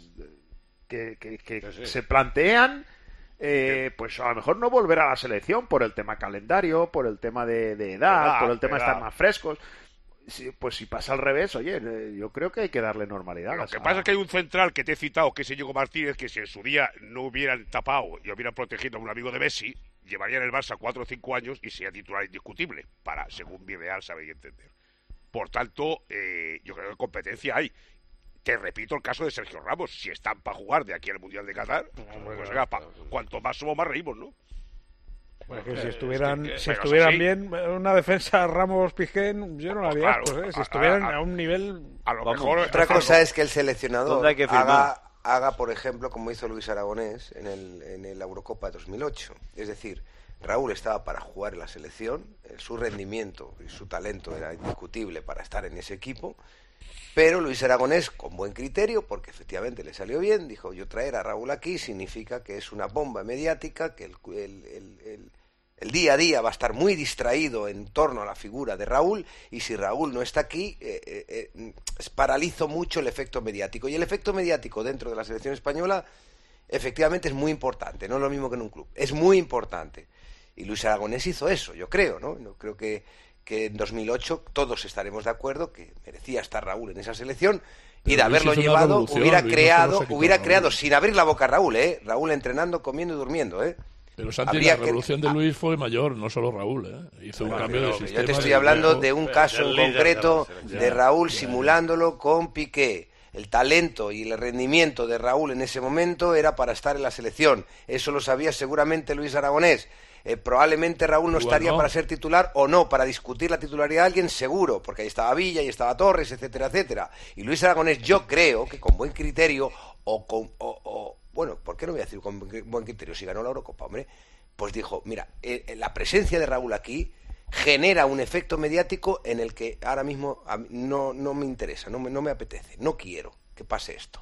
que, que- que Sí, sí. se plantean, eh, pues a lo mejor no volver a la selección por el tema calendario, por el tema de, de edad, Edad, por el tema de edad. estar más frescos. Si- pues si pasa al revés, oye, eh, yo creo que hay que darle normalidad. Lo o que sea, pasa es que hay un central que te he citado, que es Íñigo Martínez, que si en su día no hubieran tapado y hubieran protegido a un amigo de Messi, llevaría en el Barça cuatro o cinco años y sería titular indiscutible, para, según mi real saber y entender. Por tanto, eh, yo creo que competencia hay. Te repito el caso de Sergio Ramos. Si están para jugar de aquí al Mundial de Qatar, pues venga, pa- cuanto más somos, más reímos, ¿no? Bueno, que Eh, si es estuvieran, que- que- si pero es estuvieran así. bien, una defensa Ramos-Piqué, yo no la haría Claro, ascos, ¿eh? Si a- estuvieran a- a, un nivel... A lo Vamos. mejor... Otra cosa es que el seleccionador ¿Dónde hay que firmar? haga, haga, por ejemplo, como hizo Luis Aragonés en el, en el Eurocopa de dos mil ocho. Es decir, Raúl estaba para jugar en la selección, eh, su rendimiento y su talento era indiscutible para estar en ese equipo, pero Luis Aragonés, con buen criterio, porque efectivamente le salió bien, dijo, yo traer a Raúl aquí significa que es una bomba mediática, que el, el, el, el el día a día va a estar muy distraído en torno a la figura de Raúl, y si Raúl no está aquí, eh, eh, eh, paralizo mucho el efecto mediático. Y el efecto mediático dentro de la selección española, efectivamente, es muy importante, no es lo mismo que en un club, es muy importante. Y Luis Aragonés hizo eso, yo creo, ¿no? Yo creo que, que en dos mil ocho todos estaremos de acuerdo que merecía estar Raúl en esa selección, y de Pero haberlo Luis hizo una llevado, revolución, hubiera Luis no creado, solo se quitó hubiera Raúl. creado, sin abrir la boca a Raúl, ¿eh? Raúl entrenando, comiendo y durmiendo, ¿eh? Pero Santi, Habría la que- revolución de Luis fue mayor, no solo Raúl, ¿eh? Hizo un Bueno, cambio de pero sistema. yo te estoy de hablando juego. de un caso en concreto de Raúl simulándolo con Piqué. El talento y el rendimiento de Raúl en ese momento era para estar en la selección. Eso lo sabía seguramente Luis Aragonés. Eh, probablemente Raúl no Igual estaría no. para ser titular o no, para discutir la titularidad de alguien seguro, porque ahí estaba Villa, ahí estaba Torres, etcétera, etcétera. Y Luis Aragonés, yo creo que con buen criterio, o con, o, o- bueno, ¿por qué no voy a decir con buen criterio? Si ganó la Eurocopa, hombre, pues dijo, mira, eh, la presencia de Raúl aquí genera un efecto mediático en el que ahora mismo a mí no, no me interesa, no me, no me apetece, no quiero que pase esto.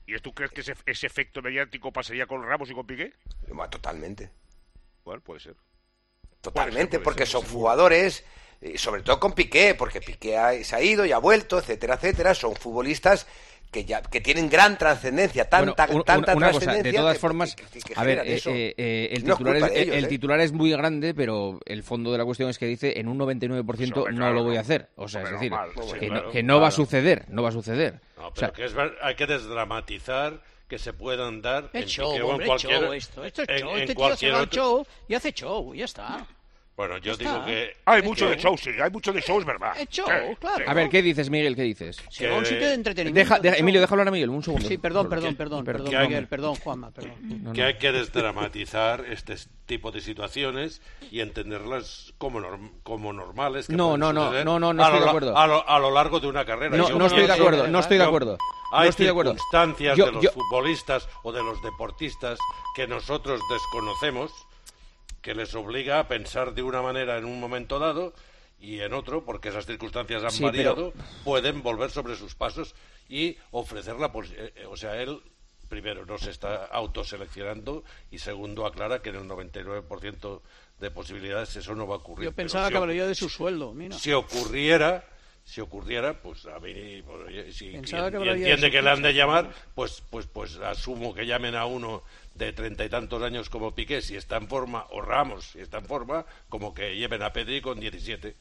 ¿Y tú crees que ese, ese efecto mediático pasaría con Ramos y con Piqué? Totalmente. Bueno, puede ser. Totalmente, Puede ser, puede porque ser, son seguro. jugadores, y sobre todo con Piqué, porque Piqué ha, se ha ido y ha vuelto, etcétera, etcétera. Son futbolistas que ya que tienen gran trascendencia, tanta, Bueno, un- tanta una cosa, trascendencia. de todas que- formas, que- que- que a ver, generan eh, eso. eh, eh, el, No es titular culpa es, de ellos, el ¿eh? titular es muy grande, pero el fondo de la cuestión es que dice en un noventa y nueve por ciento Hombre, no claro, lo voy a no. hacer. O sea, Hombre, es decir, normal, que, sí, no, claro, que no va a claro. suceder, no va a suceder. No, O pero sea, que es ver- hay que desdramatizar que se puedan dar Es en show, Piqué o en hombre, es cualquier, show esto. Esto es en- show. en Este tío se cualquier va al otro- show y hace show, ya está. Bueno, yo Ya digo está. que... Hay que- mucho de show, sí, hay mucho de show, es verdad. Es show, Sí, claro. a ver, ¿qué dices, Miguel? ¿Qué dices? Se va a un sitio de entretenimiento. Deja, deja- show. Emilio, déjalo hablar a Miguel, un segundo. Sí, perdón, perdón, ¿Qué? perdón, Perdón, perdón, hay- Miguel, perdón, Juanma, perdón. que hay que desdramatizar este tipo de situaciones y entenderlas como, norm- como normales. Que No, pueden no, no, suceder no, no, no a estoy lo de la- acuerdo. A lo, a lo largo de una carrera. No, Yo no estoy de pienso- acuerdo, no estoy de yo- acuerdo. Hay No estoy de acuerdo. circunstancias Yo- de los yo- futbolistas o de los deportistas que nosotros desconocemos que les obliga a pensar de una manera en un momento dado y en otro, porque esas circunstancias han Sí, variado, pero- pueden volver sobre sus pasos y ofrecer la posibilidad. O sea, él, primero, no se está autoseleccionando y segundo, aclara que en el noventa y nueve por ciento de posibilidades eso no va a ocurrir. Yo Pero pensaba si que ocu- hablaría de su sueldo, mira. Si ocurriera, si ocurriera, pues a mí, pues, oye, si Pensaba y- que y hablaría de entiende su que le han de ficha. llamar, pues, pues, pues asumo que llamen a uno de treinta y tantos años como Piqué, si está en forma, o Ramos, si está en forma, como que lleven a Pedri con diecisiete.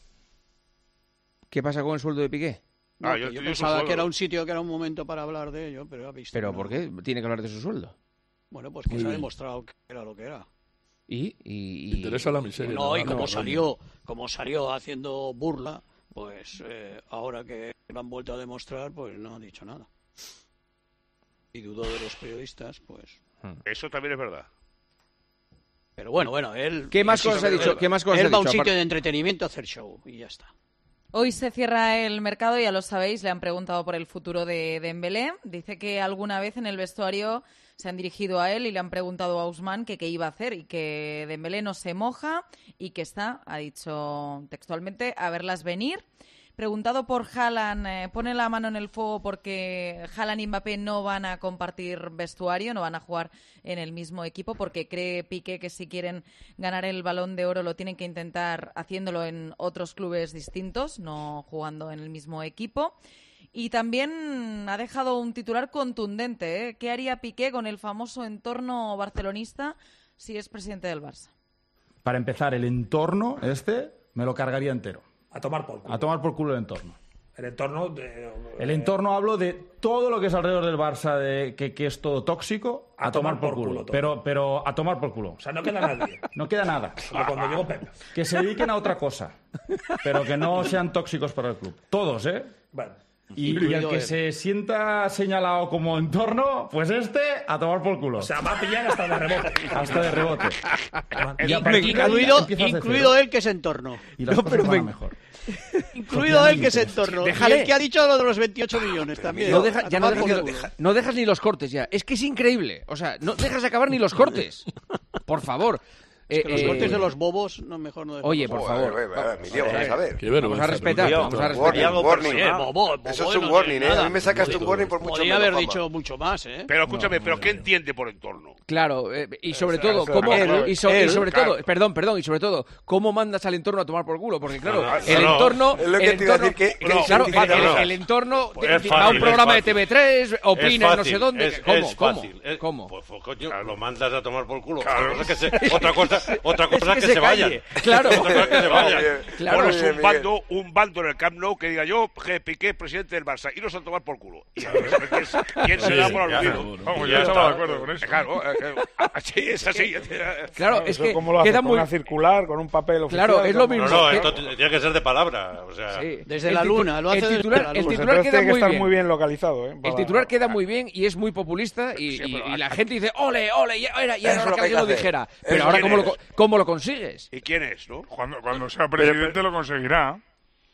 ¿Qué pasa con el sueldo de Piqué? No, Ah, que yo- yo, yo pensaba suelo- que era un sitio que era un momento para hablar de ello, pero ha visto. ¿Pero que no. por qué tiene que hablar de su sueldo? Bueno, pues que Muy se ha bien. demostrado que era lo que era. ¿Y? y, Te interesa la miseria. No, y ¿no? como No, salió, como salió haciendo burla, pues eh, ahora que lo han vuelto a demostrar, pues no ha dicho nada. Y dudó de los periodistas, pues. Eso también es verdad. Pero bueno, bueno, él. ¿Qué más insisto, cosas ha él- dicho? ¿Qué más cosas él ha va a un dicho? sitio Aparte- de entretenimiento a hacer show y ya está. Hoy se cierra el mercado, ya lo sabéis, le han preguntado por el futuro de Dembélé. Dice que alguna vez en el vestuario se han dirigido a él y le han preguntado a Ousmane que qué iba a hacer y que Dembélé no se moja y que está, ha dicho textualmente, a verlas venir. Preguntado por Haaland, eh, pone la mano en el fuego porque Haaland y Mbappé no van a compartir vestuario, no van a jugar en el mismo equipo porque cree Piqué que si quieren ganar el Balón de Oro lo tienen que intentar haciéndolo en otros clubes distintos, no jugando en el mismo equipo. Y también ha dejado un titular contundente, ¿eh? ¿Qué haría Piqué con el famoso entorno barcelonista si es presidente del Barça? Para empezar, el entorno este me lo cargaría entero. A tomar por culo. A tomar por culo el entorno. El entorno de... El entorno hablo de todo lo que es alrededor del Barça, de que, que es todo tóxico, a, tomar, por culo. todo. pero, pero a tomar por culo. O sea, no queda nadie. No queda nada. Como cuando llegó Pep. Que se dediquen a otra cosa, pero que no sean tóxicos para el club. Todos, ¿eh? Bueno. Y, y el Incluido que él. se sienta señalado como entorno, pues este, a tomar por culo. O sea, va a pillar hasta de rebote. Hasta de rebote. Y a partir de ahí Incluido, empiezas de incluido cero. él que es entorno. Y las No, cosas pero van a ven- mejor. Incluido él que es entorno. Déjale. Y el que ha dicho lo de los veintiocho millones también. No deja- A ya no tomar dejas, por ni, culo. no dejas ni los cortes ya. Es que es increíble. O sea, no dejas de acabar ni los cortes. Por favor. Es que los Eh, cortes eh, de los bobos, no, mejor no. Oye, por dejarlos. favor. Joder, joder, Emilio, vamos a ver. Qué Vamos vergüenza, a respetar, Emilio. vamos a Warning, respetar. algo warning. personal. Bobo, bobo, Eso es no un sé warning, ¿eh? nada. A mí me sacaste un warning por mucho Podría menos, haber Juanma. dicho mucho más, ¿eh? Pero escúchame, ¿pero qué entiende por entorno? Claro, eh, y sobre Eso, todo, eso, cómo, él, y, so- y él, sobre claro. todo, perdón, perdón, y sobre todo, cómo mandas al entorno a tomar por culo, porque claro, No, no, el no, entorno, es lo que el te iba a entorno, decir, que- que no, claro, científica- el, no. el entorno Pues de- es de- fácil, va a un es programa de fácil. T V tres, opina Es en no fácil, sé dónde, es- ¿cómo, es cómo, fácil. Es- cómo? Pues, pues, coño, lo mandas a tomar por culo. Claro. Otra cosa que se, otra cosa, otra cosa que que, se se, vayan. calle. Claro. Otra cosa que se vayan. Claro, Bueno, muy es bien, un Miguel. bando, un bando en el Camp Nou que diga yo, que Piqué, presidente del Barça, iros a tomar por culo. Y a ver quién, quién se Sí, da sí, por ya, aludido. seguro. Vamos, Y yo ya estaba está. de acuerdo con eso. Claro, eh, eh, sí, es así. Claro, es Eso que ¿cómo lo haces? queda ¿Con muy... una circular, con un papel oficial? Claro, es lo ¿Cómo? mismo. No, no, que- esto t- tiene que ser de palabra. O sea, Sí. Desde El la titu- luna, lo hace el desde titular, la el luna. Pues titular entonces queda tiene que muy estar bien. muy bien localizado, ¿eh? El Para- titular queda muy bien y es muy populista y, Sí, y- pero- y la gente dice, ole, ole, ya era, ya Eso era es hora lo que que hay alguien lo que hacer. dijera. Eso Pero ahora, quién ¿cómo lo, es. co- ¿cómo lo consigues? ¿Y quién es, no? Cuando, cuando sea presidente lo conseguirá.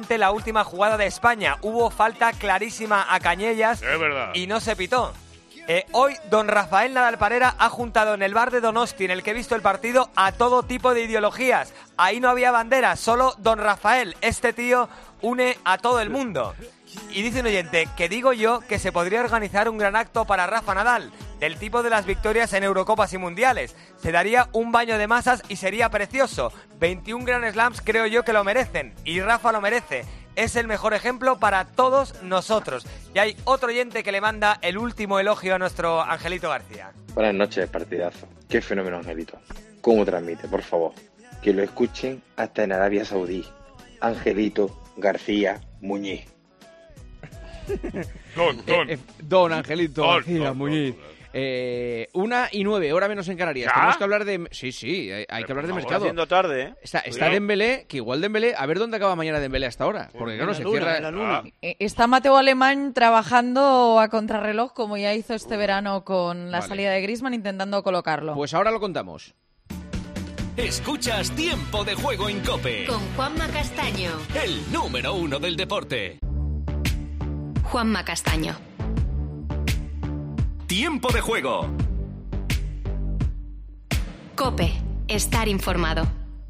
precisamente la última jugada de España. Hubo falta clarísima a Cañellas Es verdad. y no se pitó. Eh, hoy, don Rafael Nadal Parera ha juntado en el bar de Donosti, en el que he visto el partido, a todo tipo de ideologías. Ahí no había banderas, solo don Rafael. Este tío une a todo el mundo. Y dice un oyente que digo yo que se podría organizar un gran acto para Rafa Nadal, del tipo de las victorias en Eurocopas y Mundiales. Se daría un baño de masas y sería precioso. veintiún Grand Slams creo yo que lo merecen, y Rafa lo merece. Es el mejor ejemplo para todos nosotros. Y hay otro oyente que le manda el último elogio a nuestro Angelito García. Buenas noches, partidazo. Qué fenómeno, Angelito. ¿Cómo transmite? Por favor, que lo escuchen hasta en Arabia Saudí. Angelito García Muñiz. Don, don. Eh, eh, don Angelito Don, García don, Muñiz. Eh, una y nueve, hora menos en Canarias. ¿Ya? Tenemos que hablar de... Sí, sí, hay, hay que hablar de mercado. Está haciendo tarde, ¿eh? Está, está Cuidado. Dembélé, que igual Dembélé... A ver dónde acaba mañana Dembélé hasta ahora. Porque claro, se cierra... Eh, Está Mateo Alemán trabajando a contrarreloj, como ya hizo este verano con la Vale. salida de Griezmann, intentando colocarlo. Pues ahora lo contamos. Escuchas Tiempo de Juego en COPE. Con Juanma Castaño. El número uno del deporte. Juanma Castaño. Tiempo de Juego. COPE. Estar informado.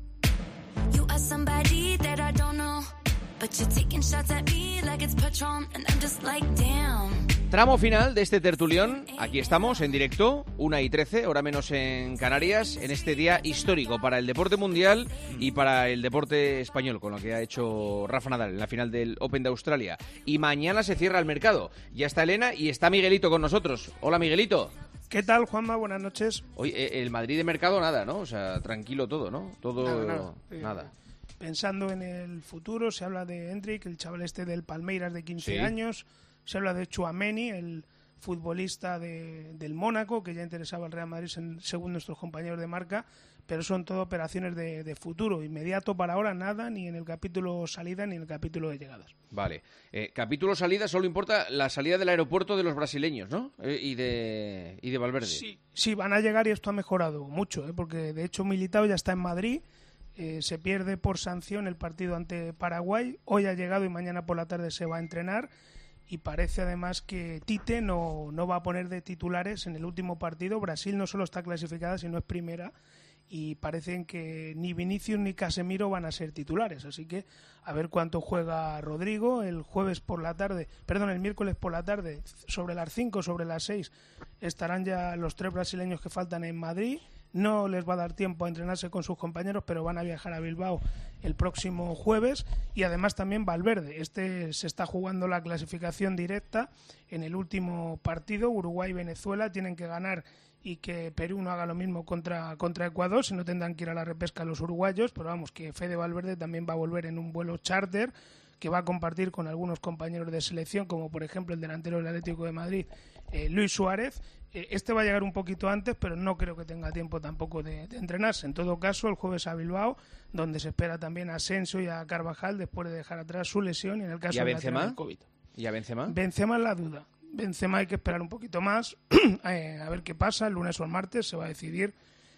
You are somebody that I don't know, but you're taking shots at me like it's Patron, and I'm just like, damn. Tramo final de este tertulión. Aquí estamos en directo, una y trece, hora menos en Canarias, en este día histórico para el deporte mundial y para el deporte español, con lo que ha hecho Rafa Nadal en la final del Open de Australia. Y mañana se cierra el mercado. Ya está Elena y está Miguelito con nosotros. Hola, Miguelito. ¿Qué tal, Juanma? Buenas noches. Oye, el Madrid de mercado nada, ¿no? O sea, tranquilo todo, ¿no? Todo... Nada, nada. Eh, nada. Pensando en el futuro, se habla de Hendrik, el chaval este del Palmeiras de quince Sí. años. Se habla de Tchouaméni, el futbolista de, del Mónaco, que ya interesaba al Real Madrid en- según nuestros compañeros de marca, pero son todo operaciones de, de futuro. Inmediato para ahora nada, ni en el capítulo salida ni en el capítulo de llegadas. Vale. Eh, capítulo salida, solo importa la salida del aeropuerto de los brasileños, ¿no? Eh, y de y de Valverde. Sí, sí, van a llegar y esto ha mejorado mucho, ¿eh? Porque de hecho Militao ya está en Madrid, eh, se pierde por sanción el partido ante Paraguay, hoy ha llegado y mañana por la tarde se va a entrenar, y parece además que Tite no, no va a poner de titulares en el último partido. Brasil no solo está clasificada, sino es primera, y parecen que ni Vinicius ni Casemiro van a ser titulares, así que a ver cuánto juega Rodrigo. El jueves por la tarde, perdón, el miércoles por la tarde, sobre las cinco, sobre las seis, estarán ya los tres brasileños que faltan en Madrid. No les va a dar tiempo a entrenarse con sus compañeros, pero van a viajar a Bilbao el próximo jueves. Y además también Valverde. Este se está jugando la clasificación directa en el último partido. Uruguay-Venezuela tienen que ganar y que Perú no haga lo mismo contra, contra Ecuador, si no tendrán que ir a la repesca los uruguayos. Pero vamos, que Fede Valverde también va a volver en un vuelo charter que va a compartir con algunos compañeros de selección, como por ejemplo el delantero del Atlético de Madrid, eh, Luis Suárez. Eh, este va a llegar un poquito antes, pero no creo que tenga tiempo tampoco de, de entrenarse. En todo caso, el jueves a Bilbao, donde se espera también a Asensio y a Carvajal después de dejar atrás su lesión y en el caso ¿Y a de Benzema? del COVID. ¿Y a Benzema? Benzema es la duda. Benzema hay que esperar un poquito más, eh, a ver qué pasa. El lunes o el martes se va a decidir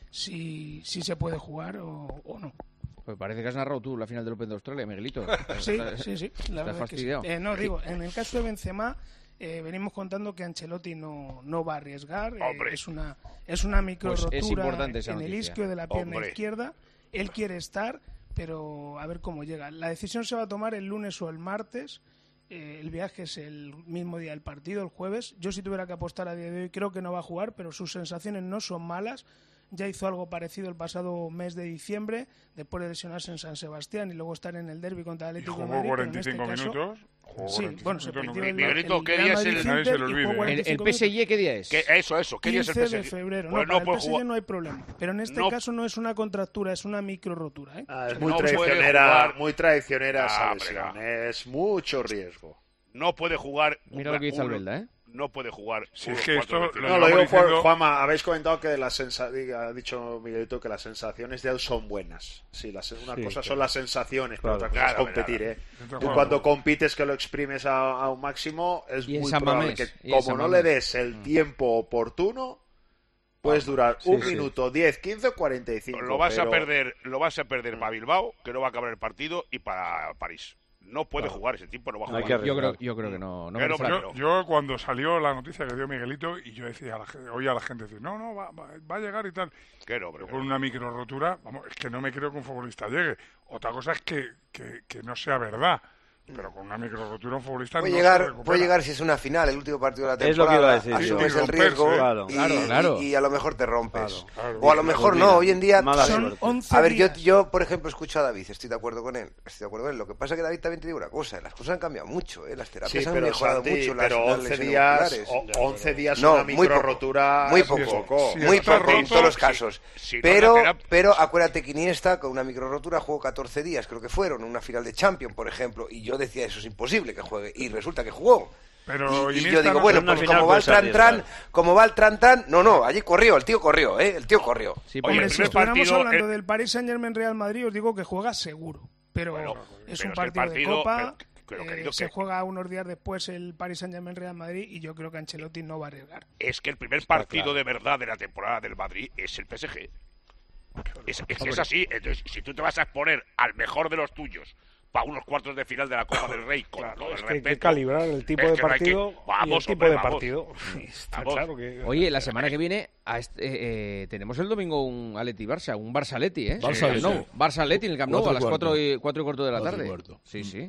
si, si se puede jugar o, o no. Pues parece que has narrado tú la final del Open de Australia, Miguelito. Sí, sí, sí. La Estás verdad es que sí. fastidiado. Eh, no, digo, en el caso de Benzema, eh, venimos contando que Ancelotti no, no va a arriesgar. Eh, es una es una micro Pues rotura es importante esa en el noticia. isquio de la pierna Hombre. izquierda. Él quiere estar, pero a ver cómo llega. La decisión se va a tomar el lunes o el martes. Eh, el viaje es el mismo día del partido, el jueves. Yo si tuviera que apostar a día de hoy creo que no va a jugar, pero sus sensaciones no son malas. Ya hizo algo parecido el pasado mes de diciembre, después de lesionarse en San Sebastián y luego estar en el derbi contra el Atlético de jugó Madrid. pero en cuarenta y cinco este caso- minutos. Jugó Sí, cuarenta y cinco bueno, se minutos, perdió no- el, Miguelito, el ¿qué Real día es Madrid el- Inter Nadie se lo y jugó olvide. cuarenta y ¿El, el cinco P S G minutos. qué día es? ¿Qué- eso, eso, ¿qué día es el quince P S G? de febrero. Pues no, no para puede el P S G jugar. no hay problema. Pero en este No- caso no es una contractura, es una micro rotura. ¿eh? Ah, es O sea, muy no puede traicionera, jugar. muy traicionera esa Ah, lesión. hombre, Es mucho riesgo. No puede jugar. Mira un- lo que dice un- Albelda, ¿eh? No puede jugar. Si unos es que cuantos esto veces. No, lo digo por, diciendo- Juanma, habéis comentado que las sensa- ha dicho Miguelito que las sensaciones de él son buenas. Sí, las, una Sí, cosa claro. son las sensaciones, pero Claro, otra cosa claro, es competir, claro. ¿eh? Tú Tú cuando cuando compites que lo exprimes a, a un máximo, es Y en muy San probable Mamés, que y en como San no Mamés. le des el tiempo oportuno, puedes durar Sí, un sí. minuto, diez, quince o cuarenta y cinco. Lo vas a pero- perder, lo vas a perder para Bilbao, que no va a acabar el partido, y para París. No puede Claro. jugar, ese tipo no va a No hay jugar. que yo, creo, yo creo que no. no merece la yo, pena. yo cuando salió la noticia que dio Miguelito, y yo decía a la gente, oía a la gente decir, no, no, va, va, va a llegar y tal. Que no, pero yo con una micro rotura, vamos, es que no me creo que un futbolista llegue. Otra cosa es que, que, que no sea verdad. Pero con una micro rotura un futbolista Puede no llegar, se recupera. puede llegar si es una final, el último partido de la Es lo que temporada. iba a decir yo. Asumes Sí, el riesgo romperse, claro. y, Claro, y- claro. y a lo mejor te rompes. Claro. O a lo mejor no, hoy en día... Mala son suerte. once a ver, yo, yo, por ejemplo, escucho a David, estoy de acuerdo con él. Estoy de acuerdo con él. Lo que pasa es que David también te digo una cosa, las cosas han cambiado mucho, ¿eh? Las terapias Sí, han pero, mejorado Santi, mucho. Las, pero las once lesiones días, musculares. o- once días No, una muy micro poco, rotura muy es poco, poco. muy Si está poco en roto, todos los si- casos. si no pero, la terapia- pero acuérdate que Iniesta con una micro rotura jugó catorce días, creo que fueron, en una final de Champions, por ejemplo, y yo decía, eso es imposible que juegue, y resulta que jugó. Pero y, y Iniesta yo digo, no bueno, se- pues Una como final va el puedes tran tran, arriesgar. como va el tran tran, no, no, allí corrió, el tío corrió, ¿eh? El tío corrió. Hombre, si estuviéramos hablando del Paris Saint-Germain Real Madrid, os digo que juega seguro. Pero es pero un es que el partido, de partido- Copa, pero- pero, eh, querido, se que- juega unos días después el Paris Saint-Germain Real Madrid y yo creo que Ancelotti no va a arriesgar. Es que el primer partido de verdad de la temporada del Madrid es el P S G. Es, es, que es así. Entonces, si tú te vas a exponer al mejor de los tuyos para unos cuartos de final de la Copa del Rey, con todo el Es que hay que respeto, calibrar el tipo es de que no hay que- partido y el Vamos, tipo hombre, de vamos. partido. Está Vamos. claro que... Oye, la semana que viene a este- eh, eh, tenemos el domingo un Atleti-Barça, un Barça-Atleti, ¿eh? Barça-Atleti. No, Barça-Atleti en el Camp Nou Cuatro a y las cuarto. cuatro y, cuatro y cuarto de la Cuatro y tarde. cuarto. Sí, sí.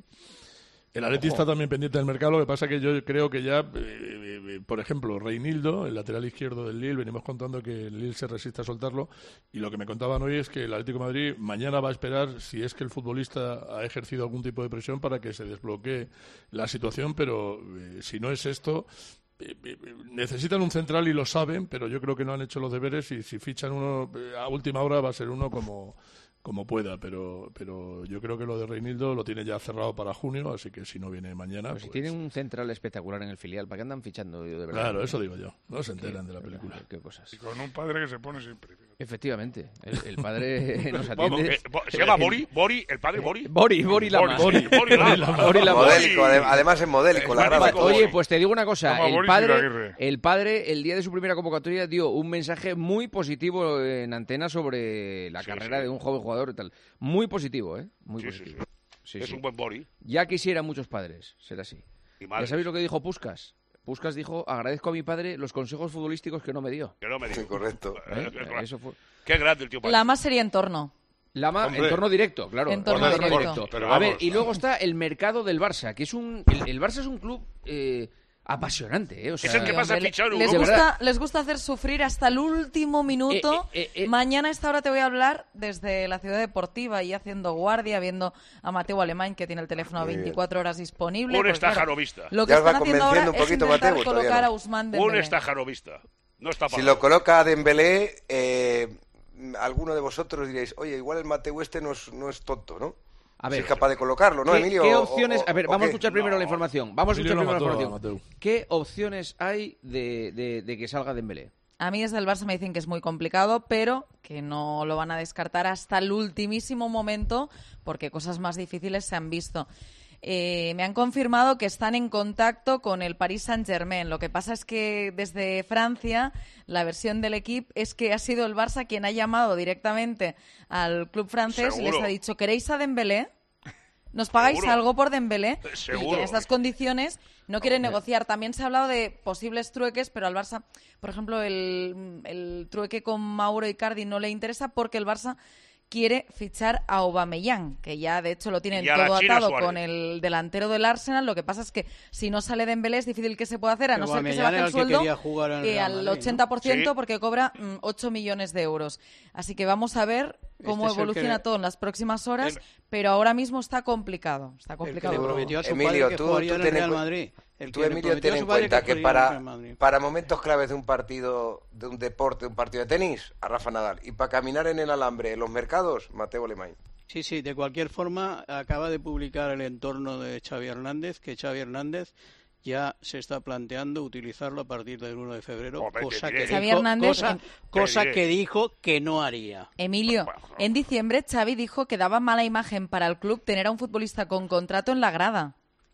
El Atleti Ojo. está también pendiente del mercado, lo que pasa que yo creo que ya, eh, eh, eh, por ejemplo, Reinildo, el lateral izquierdo del Lille, venimos contando que el Lille se resiste a soltarlo, y lo que me contaban hoy es que el Atlético de Madrid mañana va a esperar si es que el futbolista ha ejercido algún tipo de presión para que se desbloquee la situación, pero eh, si no es esto... eh, eh, necesitan un central y lo saben, pero yo creo que no han hecho los deberes y si fichan uno eh, a última hora va a ser uno como... como pueda, pero pero yo creo que lo de Reinildo lo tiene ya cerrado para junio, así que si no viene mañana... Pues si pues- tienen un central espectacular en el filial, ¿para qué andan fichando yo de verdad? Claro, eso digo yo. No se enteran de la película. Qué cosas. Y con un padre que se pone siempre. Efectivamente, el, el padre nos Vamos, atiende. eh, Bo- se llama Bori, Bori, el padre Bori. Bori, Bori Lama. Bori, Bori Lama. Bori Lama. Modélico, ade- además es modélico, la grada. Oye, pues te digo una cosa, Llama el Boris padre, Izaguirre. el padre el día de su primera convocatoria dio un mensaje muy positivo en antena sobre la Sí, carrera sí. de un joven jugador y tal. Muy positivo, ¿eh? Muy Sí, sí, positivo. Sí, es sí. un buen Bori. Ya quisieran muchos padres ser así. Y ¿Ya madres. sabéis lo que dijo Puskas? Puskas dijo, agradezco a mi padre los consejos futbolísticos que no me dio. Que no me digo. Correcto. ¿Eh? Eso fue... Qué grande el tío. La más sería entorno. Lama, Hombre. entorno directo, claro. Entorno Entorno directo. Pero A ver, vamos. y luego está el mercado del Barça, que es un... El, el Barça es un club eh, apasionante, ¿eh? O sea, Es el que más ha Hombre, fichado en les De Europa. verdad. gusta, les gusta hacer sufrir hasta el último minuto. Eh, eh, eh, eh. Mañana a esta hora te voy a hablar desde la ciudad deportiva y haciendo guardia, viendo a Mateo Alemán, que tiene el teléfono a Muy bien. veinticuatro horas disponible. Un Pues, claro, estajanovista. lo que Ya os va están haciendo ahora convenciendo un es poquito intentar Mateo, todavía colocar no. a Ousmane Un Dembélé. estajanovista. No está Si para lo coloca a Dembélé, eh, alguno de vosotros diréis, oye, igual el Mateu este no es, no es tonto, ¿no? A Si ver, es capaz de colocarlo, ¿no, ¿qué, Emilio? qué O- opciones? o- a ver, o vamos a qué? escuchar primero No. la información. Vamos a Emilio escuchar lo primero la mató a información. Mateu. ¿Qué opciones hay de, de, de que salga Dembélé? A mí desde el Barça me dicen que es muy complicado, pero que no lo van a descartar hasta el ultimísimo momento porque cosas más difíciles se han visto. Eh, me han confirmado que están en contacto con el Paris Saint-Germain. Lo que pasa es que desde Francia la versión del equipo es que ha sido el Barça quien ha llamado directamente al club francés y les Seguro. ha dicho, ¿queréis a Dembélé? ¿Nos pagáis Seguro. algo por Dembélé? Y que Seguro. en estas condiciones no quieren negociar. También se ha hablado de posibles trueques, pero al Barça, por ejemplo, el, el trueque con Mauro Icardi no le interesa porque el Barça quiere fichar a Aubameyang, que ya de hecho lo tienen Y a la todo China atado Suárez. con el delantero del Arsenal. Lo que pasa es que si no sale Dembélé es difícil que se pueda hacer, a no Pero ser que se Aubameyang baje era el el que sueldo quería jugar en el eh, Real al Madrid, ¿no? ochenta por ciento Sí. porque cobra mm, ocho millones de euros. Así que vamos a ver cómo Este es el evoluciona que- todo en las próximas horas, el- pero ahora mismo está complicado. Está El que complicado. le todo. prometió a su Emilio, padre que tú- jugaría tú en ten el en Real cuen- Madrid. El Tú, que le Emilio, prometió ten a en su padre cuenta que que jugaría en el para, Real Madrid. para momentos claves de un partido, de un deporte, de un partido de tenis, a Rafa Nadal. Y para caminar en el alambre en los mercados, Mateo Alemán. Sí, sí, de cualquier forma, acaba de publicar el entorno de Xavi Hernández, que Xavi Hernández ya se está planteando utilizarlo a partir del uno de febrero, Hombre, cosa, te que diré. Xavi dijo, Hernández, cosa, en- cosa Te diré. que dijo que no haría. Emilio, en diciembre Xavi dijo que daba mala imagen para el club tener a un futbolista con contrato en la grada.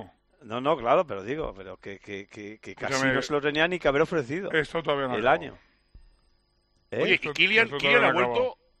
Bueno. No, no, claro, pero digo, pero que, que, que, que casi Escúchame, no se lo tenía ni que haber ofrecido. Esto todavía no ha el acabado. año. ¿Eh? Oye, y Kylian, Esto Kylian todavía ha no ha vuelto,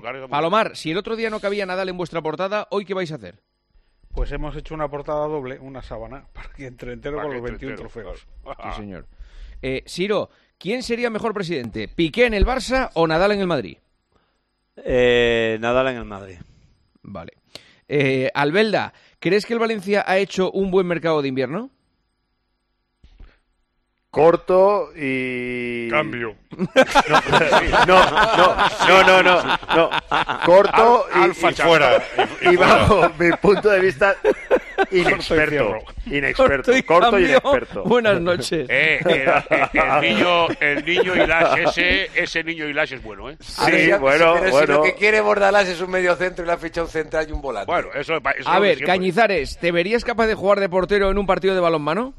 Palomar, si el otro día no cabía Nadal en vuestra portada, ¿hoy qué vais a hacer? Pues hemos hecho una portada doble, una sábana, para que entre entero Para con que los entre veintiún entero. trofeos. Sí, señor. Eh, Siro, ¿quién sería mejor presidente? ¿Piqué en el Barça o Nadal en el Madrid? Eh, Nadal en el Madrid. Vale. Eh, Albelda, ¿crees que el Valencia ha hecho un buen mercado de invierno? Corto y... Cambio. No, no, no, no, no, no. Corto Al- y, alfa y chaval. fuera. Y- y Y fuera. bajo mi punto de vista, inexperto. cierro. Inexperto. Corto y Corto y cambio. inexperto. Buenas noches. Eh, el, el niño, el niño Ilash, ese, ese niño Ilash es bueno, ¿eh? A ver, Sí, si- bueno, pero si bueno. lo que quiere Bordalás es un medio centro y le ha fichado un central y un volante. Bueno, eso, eso A es ver, siempre. Cañizares, ¿te verías capaz de jugar de portero en un partido de balonmano?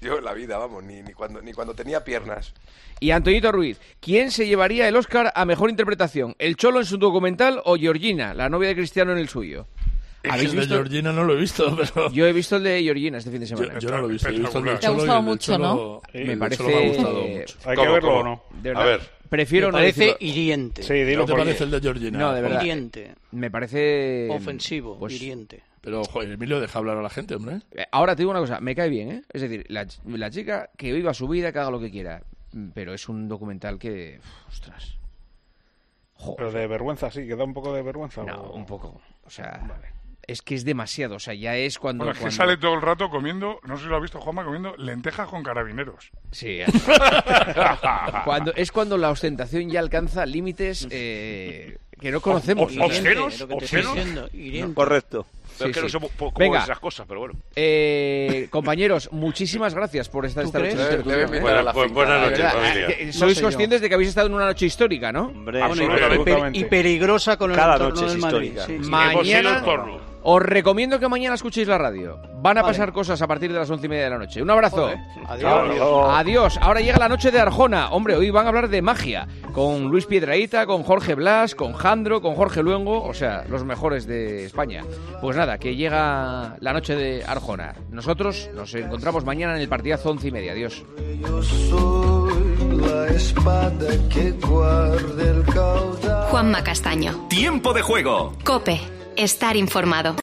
Yo en la vida, vamos, ni, ni, cuando, ni cuando tenía piernas. Y Antoñito Ruiz, ¿quién se llevaría el Oscar a Mejor Interpretación? ¿El Cholo en su documental o Georgina, la novia de Cristiano, en el suyo? ¿Habéis el visto? De Georgina no lo he visto, pero... Yo he visto el de Georgina este fin de semana. Yo, yo no lo he visto, he visto el del Te ha gustado mucho, ¿no? Sí, me parece... Me ha gustado mucho. ¿Hay que verlo o no? De verdad, a ver. Prefiero me no parece decirlo. hiriente. Sí, dilo. ¿Qué te parece el de Georgina? No, de verdad. Hiriente. Me parece... Ofensivo, pues, hiriente. Pero, joder, Emilio, deja hablar a la gente, hombre. Ahora te digo una cosa, me cae bien, ¿eh? Es decir, la, la chica que viva su vida, que haga lo que quiera. Pero es un documental que... Uf, ostras. Joder. Pero de vergüenza, sí, que da un poco de vergüenza. No, o... un poco. O sea, vale. Es que es demasiado. O sea, ya es cuando... Bueno, es que cuando... sale todo el rato comiendo, no sé si lo ha visto Juanma, comiendo lentejas con carabineros. Sí. cuando, es cuando la ostentación ya alcanza límites eh, que no conocemos. ¿Obscenos? ¿Obscenos? No, correcto. Pero Sí, es que no sí. sé cómo Venga. esas cosas, pero bueno. Eh, compañeros, muchísimas gracias por estar esta noche. Debe- debe ¿eh? mirar a la Buena- finca. buenas De noches, verdad, familia. eh, que No sois sé conscientes yo. de que habéis estado en una noche histórica, ¿no? Hombre, Bueno, y, absolutamente. y peligrosa con el Cada entorno noche es del Madrid. histórica. Sí, sí. Hemos sido Mañana el torno. os recomiendo que mañana escuchéis la radio. Van a Vale. pasar cosas a partir de las once y media de la noche. Un abrazo. Joder. Adiós. Adiós. Ahora llega la noche de Arjona. Hombre, hoy van a hablar de magia. Con Luis Piedrahita, con Jorge Blas, con Jandro, con Jorge Luengo. O sea, los mejores de España. Pues nada, que llega la noche de Arjona. Nosotros nos encontramos mañana en el partidazo once y media. Adiós. Yo soy la espada que guarda el caudal. Juanma Castaño. Tiempo de juego. Cope. Estar informado.